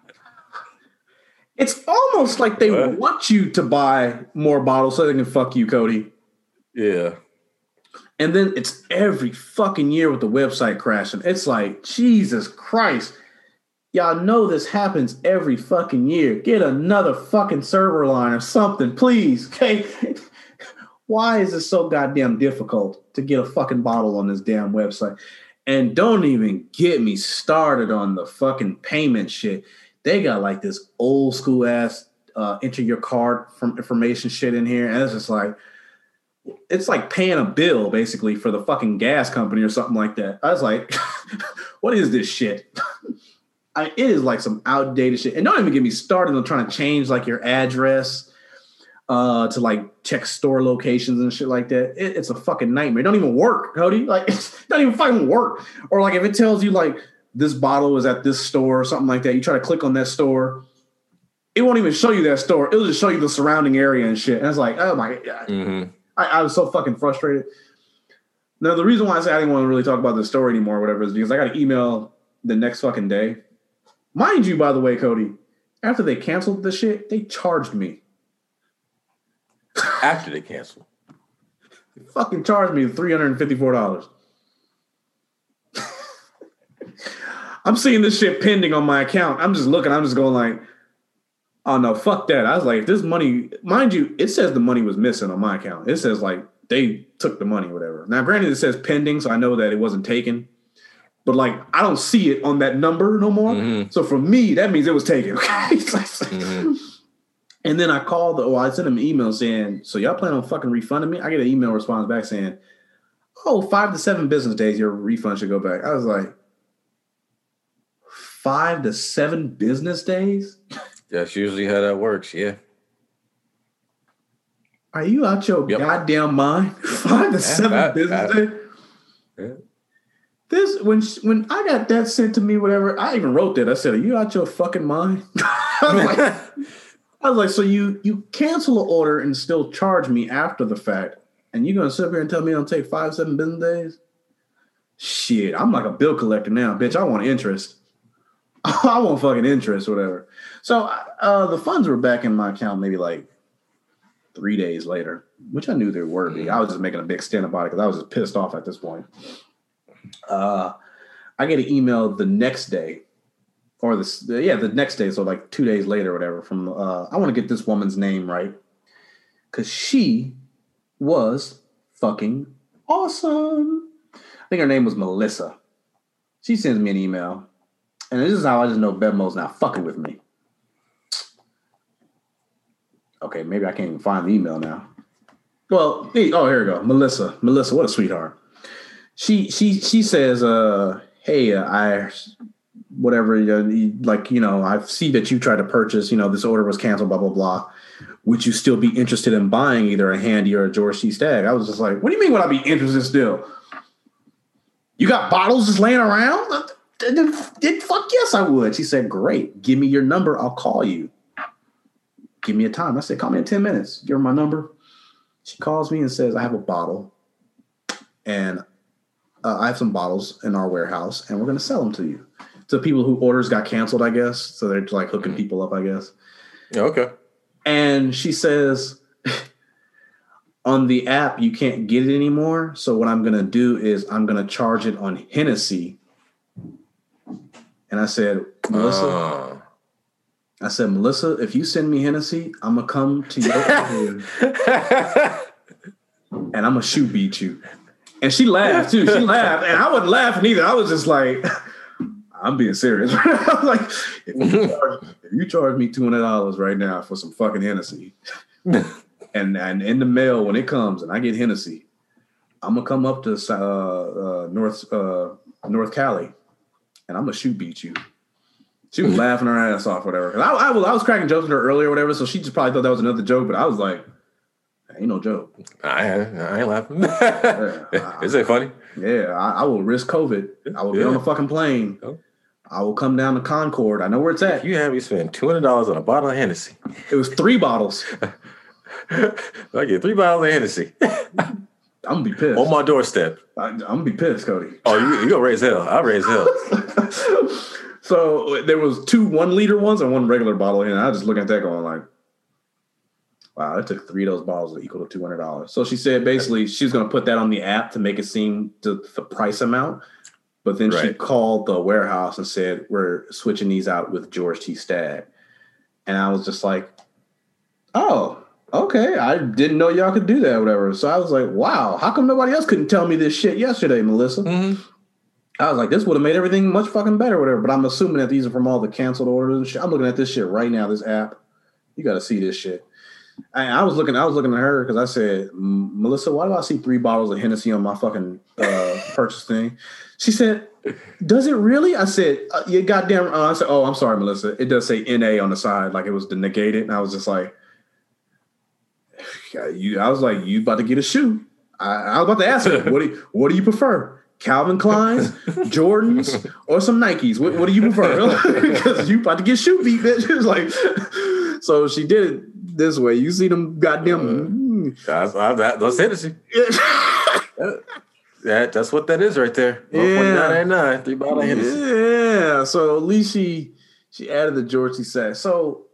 It's almost like they want you to buy more bottles so they can fuck you, Cody. Yeah. And then it's every fucking year with the website crashing. It's like, Jesus Christ. Y'all know this happens every fucking year. Get another fucking server line or something, please. Okay. Why is it so goddamn difficult to get a fucking bottle on this damn website? And don't even get me started on the fucking payment shit. They got like this old school ass enter your card from information shit in here. And it's just like, it's like paying a bill basically for the fucking gas company or something like that. I was like, what is this shit? It is like some outdated shit. And don't even get me started on trying to change like your address to like check store locations and shit like that. It's a fucking nightmare. It don't even work, Cody. Like, it don't even fucking work. Or like if it tells you like this bottle is at this store or something like that, you try to click on that store, it won't even show you that store. It'll just show you the surrounding area and shit. And it's like, oh my God. Mm-hmm. I was so fucking frustrated. Now, the reason why I say I didn't want to really talk about this story anymore or whatever is because I got an email the next fucking day. Mind you, by the way, Cody, after they canceled the shit, they charged me. After they canceled? They fucking charged me $354. I'm seeing this shit pending on my account. I'm just looking. I'm just going like, oh, no, fuck that. I was like, if this money, mind you, it says the money was missing on my account. It says like they took the money or whatever. Now, granted, it says pending, so I know that it wasn't taken. But like, I don't see it on that number no more. Mm-hmm. So for me, that means it was taken. Okay? Mm-hmm. And then I called, I sent him an email saying, so y'all plan on fucking refunding me? I get an email response back saying, 5 to 7 business days, your refund should go back. I was like, 5 to 7 business days? That's usually how that works, yeah. Are you out your goddamn mind? 5 to 7 business days? Yeah. This when I got that sent to me, whatever, I even wrote that. I said, are you out your fucking mind? I was like, so you cancel an order and still charge me after the fact, and you're gonna sit here and tell me it'll take 5, 7 business days? Shit, I'm like a bill collector now, bitch. I want interest. I want fucking interest, whatever. So the funds were back in my account maybe like 3 days later, which I knew they were. I was just making a big stint about it because I was just pissed off at this point. I get an email the next day, or the next day, so like 2 days later, or whatever. From I want to get this woman's name right because she was fucking awesome. I think her name was Melissa. She sends me an email, and this is how I just know Bevmo's not fucking with me. Okay, maybe I can't even find the email now. Well, here we go. Melissa, what a sweetheart. She says, hey, I see that you tried to purchase, this order was canceled, blah, blah, blah. Would you still be interested in buying either a Handy or a George T. Stagg? I was just like, what do you mean would I be interested still? You got bottles just laying around? Fuck yes, I would. She said, great. Give me your number. I'll call you. Give me a time. I said, call me in 10 minutes. Give her my number. She calls me and says, I have a bottle. And I have some bottles in our warehouse, and we're going to sell them to you. To people who orders got canceled, I guess. So they're like hooking people up, I guess. Yeah, okay. And she says, on the app, you can't get it anymore. So what I'm going to do is I'm going to charge it on Hennessy. And I said, Melissa, if you send me Hennessy, I'm going to come to your area and I'm going to shoe beat you. And she laughed too. She laughed, and I wasn't laughing either. I was just like, I'm being serious. I was like, if you charge me $200 right now for some fucking Hennessy, and in the mail when it comes and I get Hennessy, I'm gonna come up to North Cali, and I'm gonna shoe beat you. She was laughing her ass off, whatever. I was cracking jokes with her earlier, whatever. So she just probably thought that was another joke, but I was like, ain't no joke. I ain't laughing. Is it funny? Yeah, I will risk COVID. I will get on a fucking plane. Oh. I will come down to Concord. I know where it's at. You have me spend $200 on a bottle of Hennessy. It was 3 bottles. I get 3 bottles of Hennessy. I'm gonna be pissed. On my doorstep. I'm gonna be pissed, Cody. Oh, you gonna raise hell. I'll raise hell. So there was 2 1-liter ones and 1 regular bottle, and I was just looking at that going like, wow, it took 3 of those bottles to equal to $200. So she said basically she's going to put that on the app to make it seem to the price amount. But then she called the warehouse and said, we're switching these out with George T. Stagg. And I was just like, oh, okay. I didn't know y'all could do that or whatever. So I was like, wow, how come nobody else couldn't tell me this shit yesterday, Melissa? Mm-hmm. I was like, this would have made everything much fucking better, or whatever. But I'm assuming that these are from all the canceled orders and shit. I'm looking at this shit right now. This app, you got to see this shit. I was looking at her because I said, Melissa, why do I see 3 bottles of Hennessy on my fucking purchase thing? She said, does it really? I said, you goddamn. I said, oh, I'm sorry, Melissa. It does say NA on the side, like it was negated. And I was just like, I was like, you about to get a shoe. I was about to ask her, what do you prefer? Calvin Klein's, Jordans, or some Nikes? What do you prefer? Because you about to get shoe beat, bitch. It was like, so she did it this way. You see them goddamn. That's Hennessy. That's what that is right there. $1.49.99, 3 bottles of Hennessy. Yeah. So at least she added the George. She said so.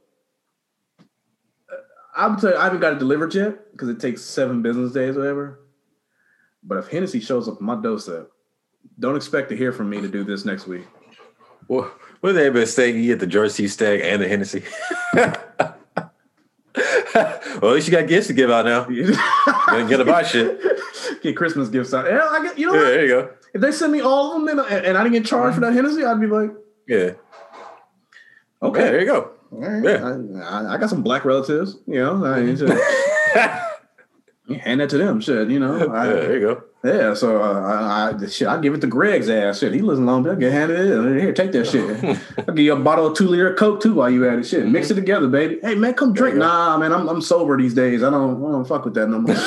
I'll tell you, I haven't got it delivered yet because it takes 7 business days or whatever. But if Hennessy shows up on my doorstep, don't expect to hear from me to do this next week. Well, what they been saying? You get the George C. Stagg and the Hennessy. Well, at least you got gifts to give out now. You didn't get to buy shit. Get Christmas gifts out. Yeah, you know what? There you go. If they send me all of them and I didn't get charged for that Hennessy, I'd be like, yeah. Okay, there you go. All right. Yeah. I got some black relatives, you know. Hand that to them, shit. You know. There you go. Yeah, so I give it to Greg's ass. Shit, he lives in Long Beach. I get handed it. Here, take that shit. I'll give you a bottle of 2-liter Coke too while you at it. Shit, mix it together, baby. Hey man, come drink. Nah, man, I'm sober these days. I don't fuck with that no more.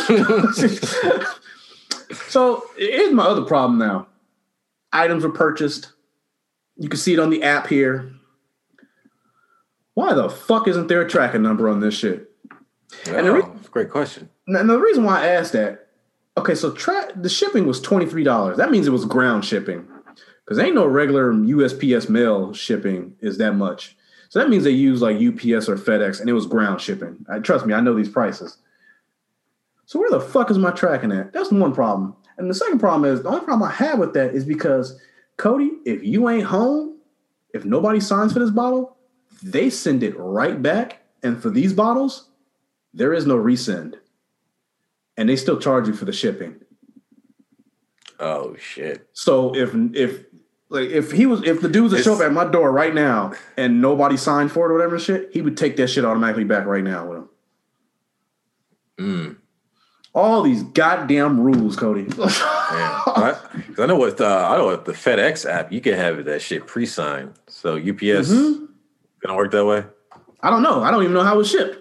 So here's my other problem now. Items were purchased. You can see it on the app here. Why the fuck isn't there a tracking number on this shit? And that's a great question. Now, the reason why I asked that, okay, so the shipping was $23. That means it was ground shipping because ain't no regular USPS mail shipping is that much. So that means they use like UPS or FedEx and it was ground shipping. Trust me, I know these prices. So where the fuck is my tracking at? That's one problem. And the second problem is, the only problem I have with that is because, Cody, if you ain't home, if nobody signs for this bottle, they send it right back. And for these bottles, there is no resend. And they still charge you for the shipping. Oh shit! So if the dudes that show up at my door right now and nobody signed for it or whatever shit, he would take that shit automatically back right now with him. All these goddamn rules, Cody. I know with the FedEx app, you can have that shit pre-signed. So UPS gonna work that way. I don't know. I don't even know how it was shipped.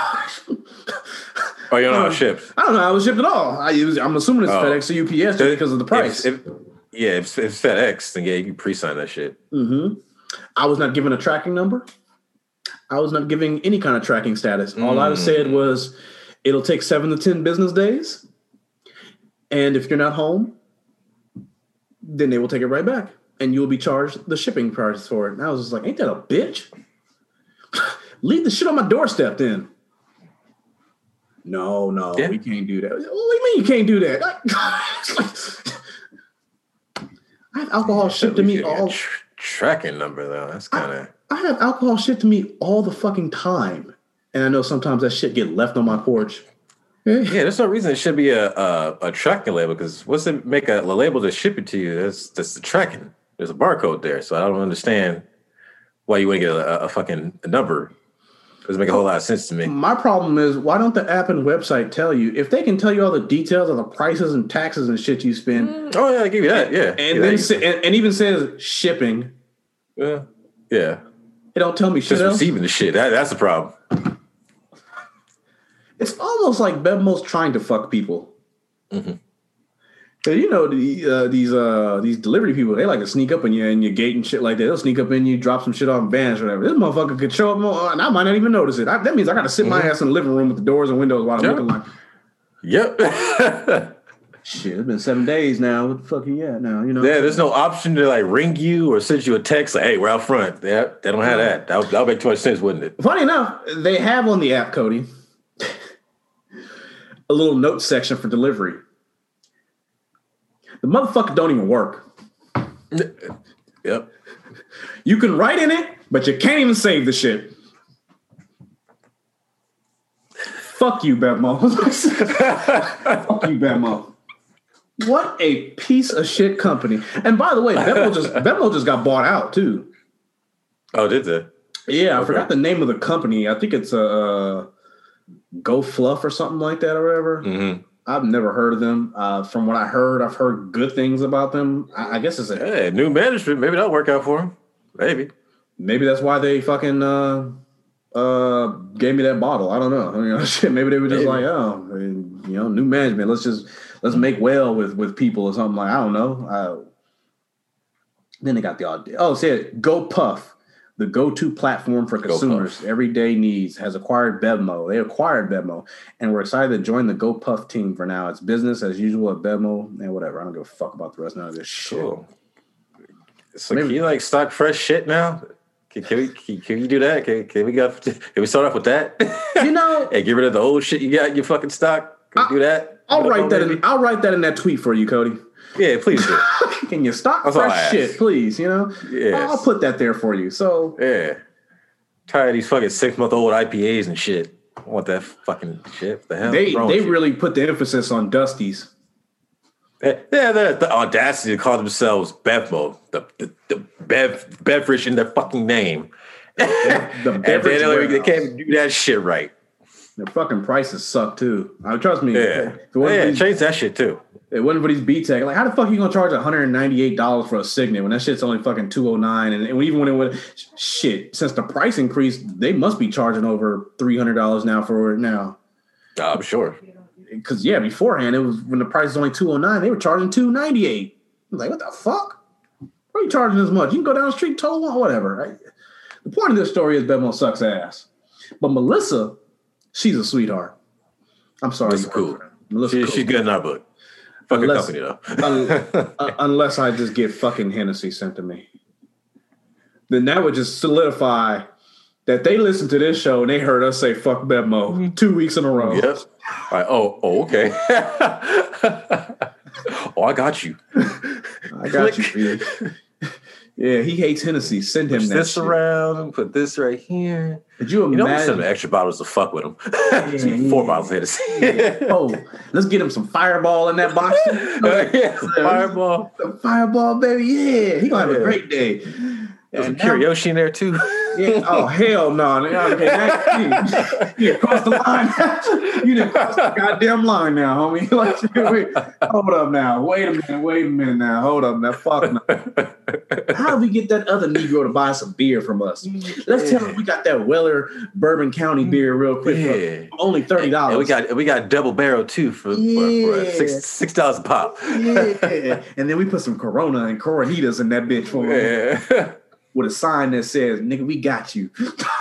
Oh, you don't know how it ships? I don't know how it was shipped at all. I'm assuming it's FedEx or UPS just because of the price. If it's FedEx, then yeah, you can pre-sign that shit. I was not given a tracking number. I was not giving any kind of tracking status. All I said was it'll take 7 to 10 business days. And if you're not home, then they will take it right back. And you'll be charged the shipping price for it. And I was just like, ain't that a bitch? Leave the shit on my doorstep then. No, we can't do that. What do you mean you can't do that? I have alcohol shipped to me all tracking number though. That's kind of. I have alcohol shipped to me all the fucking time, and I know sometimes that shit get left on my porch. Yeah, there's no reason it should be a tracking label because what's it make a label to ship it to you? That's the tracking. There's a barcode there, so I don't understand why you wouldn't get a fucking number. Doesn't make a whole lot of sense to me. My problem is, why don't the app and website tell you? If they can tell you all the details of the prices and taxes and shit you spend. Oh, yeah, I give you that, yeah. And then even says shipping. Yeah. It don't tell me shit Just else. receiving the shit. That's the problem. It's almost like Bevmo's trying to fuck people. Cause you know these delivery people, they like to sneak up on you in your gate and shit like that. They'll sneak up in you, drop some shit off vans or whatever. This motherfucker could show up and I might not even notice it. That means I got to sit my ass in the living room with the doors and windows while I'm looking like. Yep. Shit, it's been 7 days now. What the fuck are you at now? You know. Yeah, there's no option to like ring you or send you a text like, "Hey, we're out front." Yeah, they don't have that. That would make too much sense, wouldn't it? Funny enough, they have on the app, Cody, a little note section for delivery. The motherfucker don't even work. Yep. You can write in it, but you can't even save the shit. Fuck you, Bevmo. Fuck you, Bevmo. What a piece of shit company. And by the way, Venmo just got bought out too. Oh, did they? Yeah, I forgot the name of the company. I think it's a Go Fluff or something like that or whatever. Mm-hmm. I've never heard of them. From what I heard, I've heard good things about them. I guess it's hey, new management. Maybe that'll work out for them. Maybe that's why they fucking gave me that bottle. I don't know. Shit. Maybe they were just like, oh, new management. Let's make well with people or something like. I don't know. Then they got the odd. Oh, say Go Puff, the go-to platform for consumers' everyday needs, has acquired Bevmo. They acquired Bevmo, and we're excited to join the Go Puff team for now. It's business as usual at Bevmo, and whatever. I don't give a fuck about the rest of this shit. Cool. So can you stock fresh shit now? Can we do that? Can we start off with that? And get rid of the old shit you got in your fucking stock? Can we do that? I'll write that in that tweet for you, Cody. Yeah, please do. Can you stock fresh shit, please? Yeah, I'll put that there for you. So yeah, tired of these fucking 6-month-old IPAs and shit. I want that fucking shit. What the hell? They really put the emphasis on Dusties. Yeah, the audacity to call themselves Bevmo, the beverage in their fucking name. The beverage they can't even do that shit right. Their fucking prices suck too. Trust me. Yeah, change that shit too. It wasn't for these B-Tech. Like, how the fuck are you gonna charge $198 for a Signet when that shit's only fucking $209? And even when it went shit, since the price increased, they must be charging over $300 now for it now. I'm sure. Because beforehand it was when the price was only $209, they were charging $298. I was like, what the fuck? Why are you charging this much? You can go down the street, tow one, whatever. Right? The point of this story is Bevmo sucks ass, but Melissa, she's a sweetheart. I'm sorry, Melissa cool. She's good in our book. Fucking company though. Unless I just get fucking Hennessy sent to me, then that would just solidify that they listened to this show and they heard us say "fuck Bevmo" 2 weeks in a row. Yep. All right. Oh, okay. I got you. I got you. Yeah, he hates Hennessy. Send him that this shit. around. Put this right here. Could you imagine? Send him extra bottles to fuck with him. 4 bottles of Hennessy. Oh, let's get him some Fireball in that box. Fireball. Some Fireball, baby. Yeah, he gonna have a great day. There's some karaoke in there too. Yeah. Oh hell no! You didn't cross the line. You didn't cross the goddamn line now, homie. Hold up now. Wait a minute now. Hold up now. Fuck no. How do we get that other Negro to buy some beer from us? Let's tell him we got that Weller Bourbon County beer real quick for only $30. And we got double barrel too for $6 a pop. Yeah. And then we put some Corona and Coronitas in that bitch for him. Yeah. With a sign that says, nigga, we got you.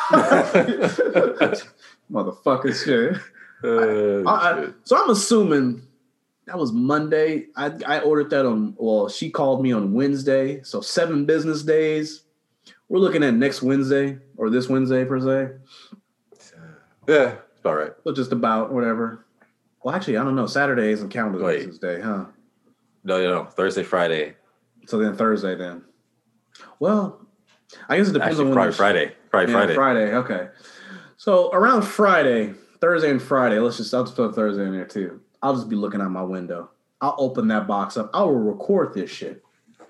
Motherfucker shit. So I'm assuming that was Monday. I ordered that she called me on Wednesday. So 7 business days. We're looking at next Wednesday or this Wednesday per se. Yeah, it's all right. So just about whatever. Well, actually, I don't know. Saturday isn't counted as business day, huh? No. Thursday, Friday. So then Thursday then. Well, I guess it depends on when. Probably Friday. Friday. Okay. So around Friday, Thursday and Friday, I'll just put Thursday in there too. I'll just be looking out my window. I'll open that box up. I will record this shit.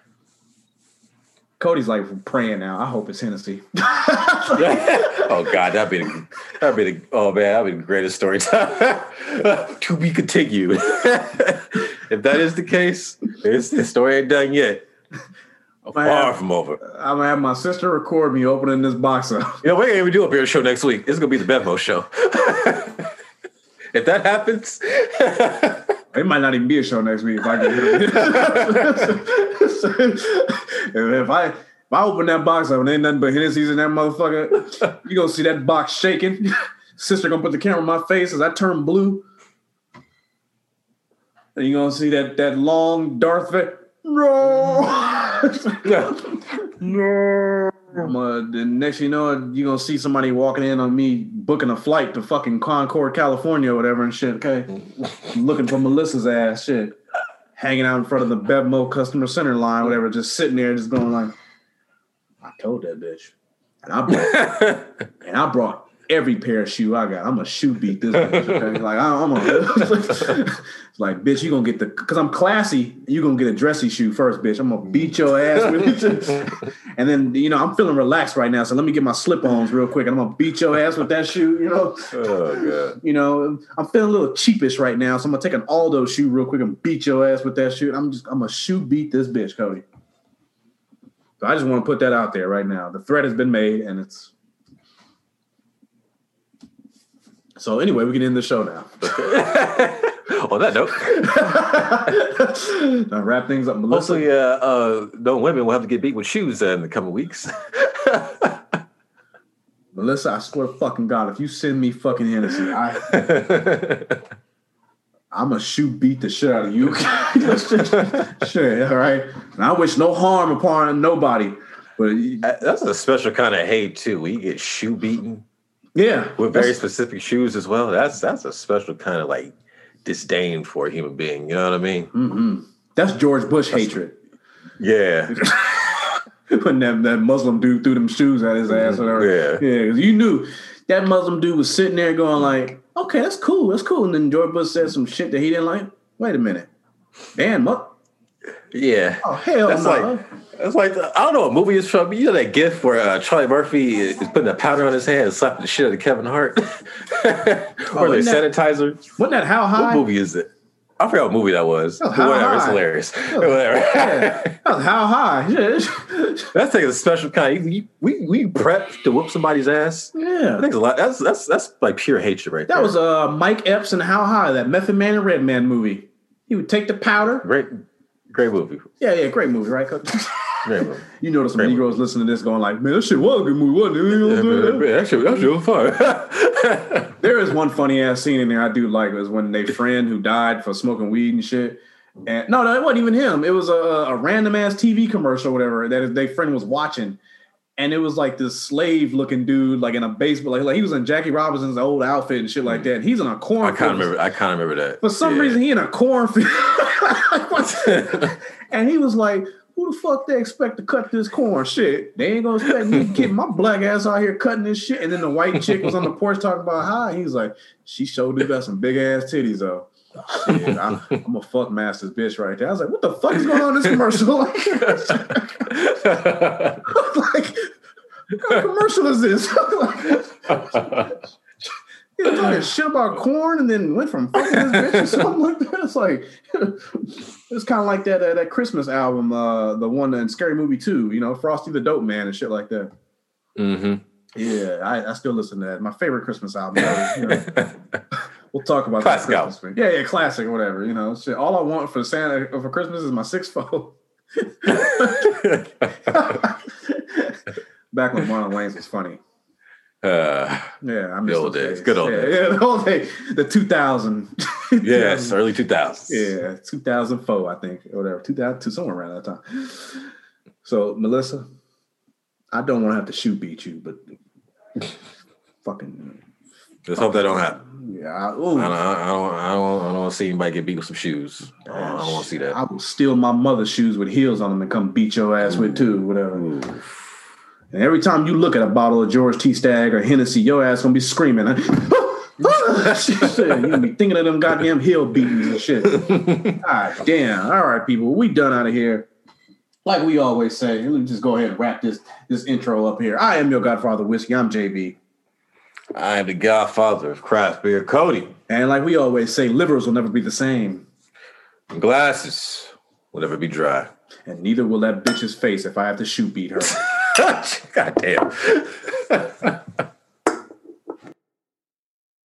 Cody's like praying now. I hope it's Hennessy. Oh God, that'd be the greatest story time. To be continued. If that is the case, the story ain't done yet. Far from over. I'm gonna have my sister record me opening this box up. We're gonna even do a beer show next week. It's gonna be the Bevmo show. If that happens, it might not even be a show next week if I get if I open that box up and ain't nothing but Hennessy's in that motherfucker, you gonna see that box shaking. Sister gonna put the camera in my face as I turn blue, and you gonna see that long Darth Vader. No. The next you know, you're going to see somebody walking in on me booking a flight to fucking Concord, California or whatever and shit, okay? Looking for Melissa's ass, shit. Hanging out in front of the Bevmo customer center line, whatever, just sitting there just going like, I told that bitch. And I brought every pair of shoe I got. I'm gonna shoe beat this bitch. Okay? Like I'm gonna like, bitch, you gonna get because I'm classy. You gonna get a dressy shoe first, bitch. I'm gonna beat your ass with it. And then I'm feeling relaxed right now, so let me get my slip-ons real quick, and I'm gonna beat your ass with that shoe. Oh god. I'm feeling a little cheapish right now, so I'm gonna take an Aldo shoe real quick and beat your ass with that shoe. I'm gonna shoe beat this bitch, Cody. So I just want to put that out there right now. The threat has been made, and it's. So anyway, we can end the show now. On that note, I'll wrap things up. Melissa, hopefully, no women will have to get beat with shoes in the coming weeks. Melissa, I swear to fucking God, if you send me fucking Hennessy, I'm gonna shoot beat the shit out of you. Sure, all right. And I wish no harm upon nobody, but that's a special kind of hate too. When you get shoe beaten, with very specific shoes as well. That's a special kind of like disdain for a human being. You know what I mean? Mm-hmm. That's George Bush hatred. Yeah. When that Muslim dude threw them shoes at his ass, whatever. Yeah, because you knew that Muslim dude was sitting there going like, "Okay, that's cool. And then George Bush said some shit that he didn't like. Wait a minute, damn, yeah. Oh hell, that's like I don't know what movie it's from. You know that gif where Charlie Murphy is putting a powder on his hand and slapping the shit out of Kevin Hart, or the sanitizer. Wasn't that How High? What movie is it? I forgot what movie that was. Whatever, it's hilarious. Whatever. That was How High. That thing is a special kind. We prep to whoop somebody's ass. Yeah, I think a lot. That's like pure hatred right there. That was Mike Epps and How High, that Method Man and Red Man movie. He would take the powder. Great movie. Yeah, great movie, right? Great movie. You know, some Negroes listening to this going like, "Man, that shit was a good movie, wasn't it?" That shit was fun. There is one funny ass scene in there I do like. It was when their friend who died for smoking weed and shit. And no, it wasn't even him. It was a random ass TV commercial or whatever that their friend was watching. And it was like this slave looking dude, like in a baseball, like he was in Jackie Robinson's old outfit and shit like that. And he's in a cornfield. I kind of remember that. For some reason, he in a cornfield. And he was like, "Who the fuck they expect to cut this corn? Shit, they ain't gonna expect me to get my black ass out here cutting this shit." And then the white chick was on the porch talking about how he's like, "She sure do got some big ass titties though." Shit, I'm a fuck master's bitch right there. I was like, "What the fuck is going on in this commercial?" Like, what kind of commercial is this? He was talking shit about corn and then went from fucking this bitch or something like that. It's like it's kind of like that Christmas album, the one in Scary Movie 2, Frosty the Dope Man and shit like that. Mm-hmm. Yeah, I still listen to that. My favorite Christmas album. We'll talk about classic that Christmas. Yeah, classic, whatever. Shit. All I want for Christmas is my 6-4. Back when Marlon Wayans was funny. I miss the old those days. Good old days. Yeah, the old days. The 2000. Yes, early 2000s. Yeah, 2004, I think, or whatever. 2002, somewhere around that time. So, Melissa, I don't want to have to shoot beat you, but fucking. Let's hope that don't happen. Yeah, I don't want to see anybody get beat with some shoes. I don't want to see that. I will steal my mother's shoes with heels on them and come beat your ass with too, whatever. Ooh. And every time you look at a bottle of George T. Stagg or Hennessy, your ass gonna be screaming. You're gonna be thinking of them goddamn heel beatings and shit. God damn. All right, people, we done out of here. Like we always say, let me just go ahead and wrap this intro up here. I am your Godfather Whiskey. I'm JB. I am the Godfather of craft beer, Cody. And like we always say, livers will never be the same. And glasses will never be dry. And neither will that bitch's face if I have to shoot beat her. God damn.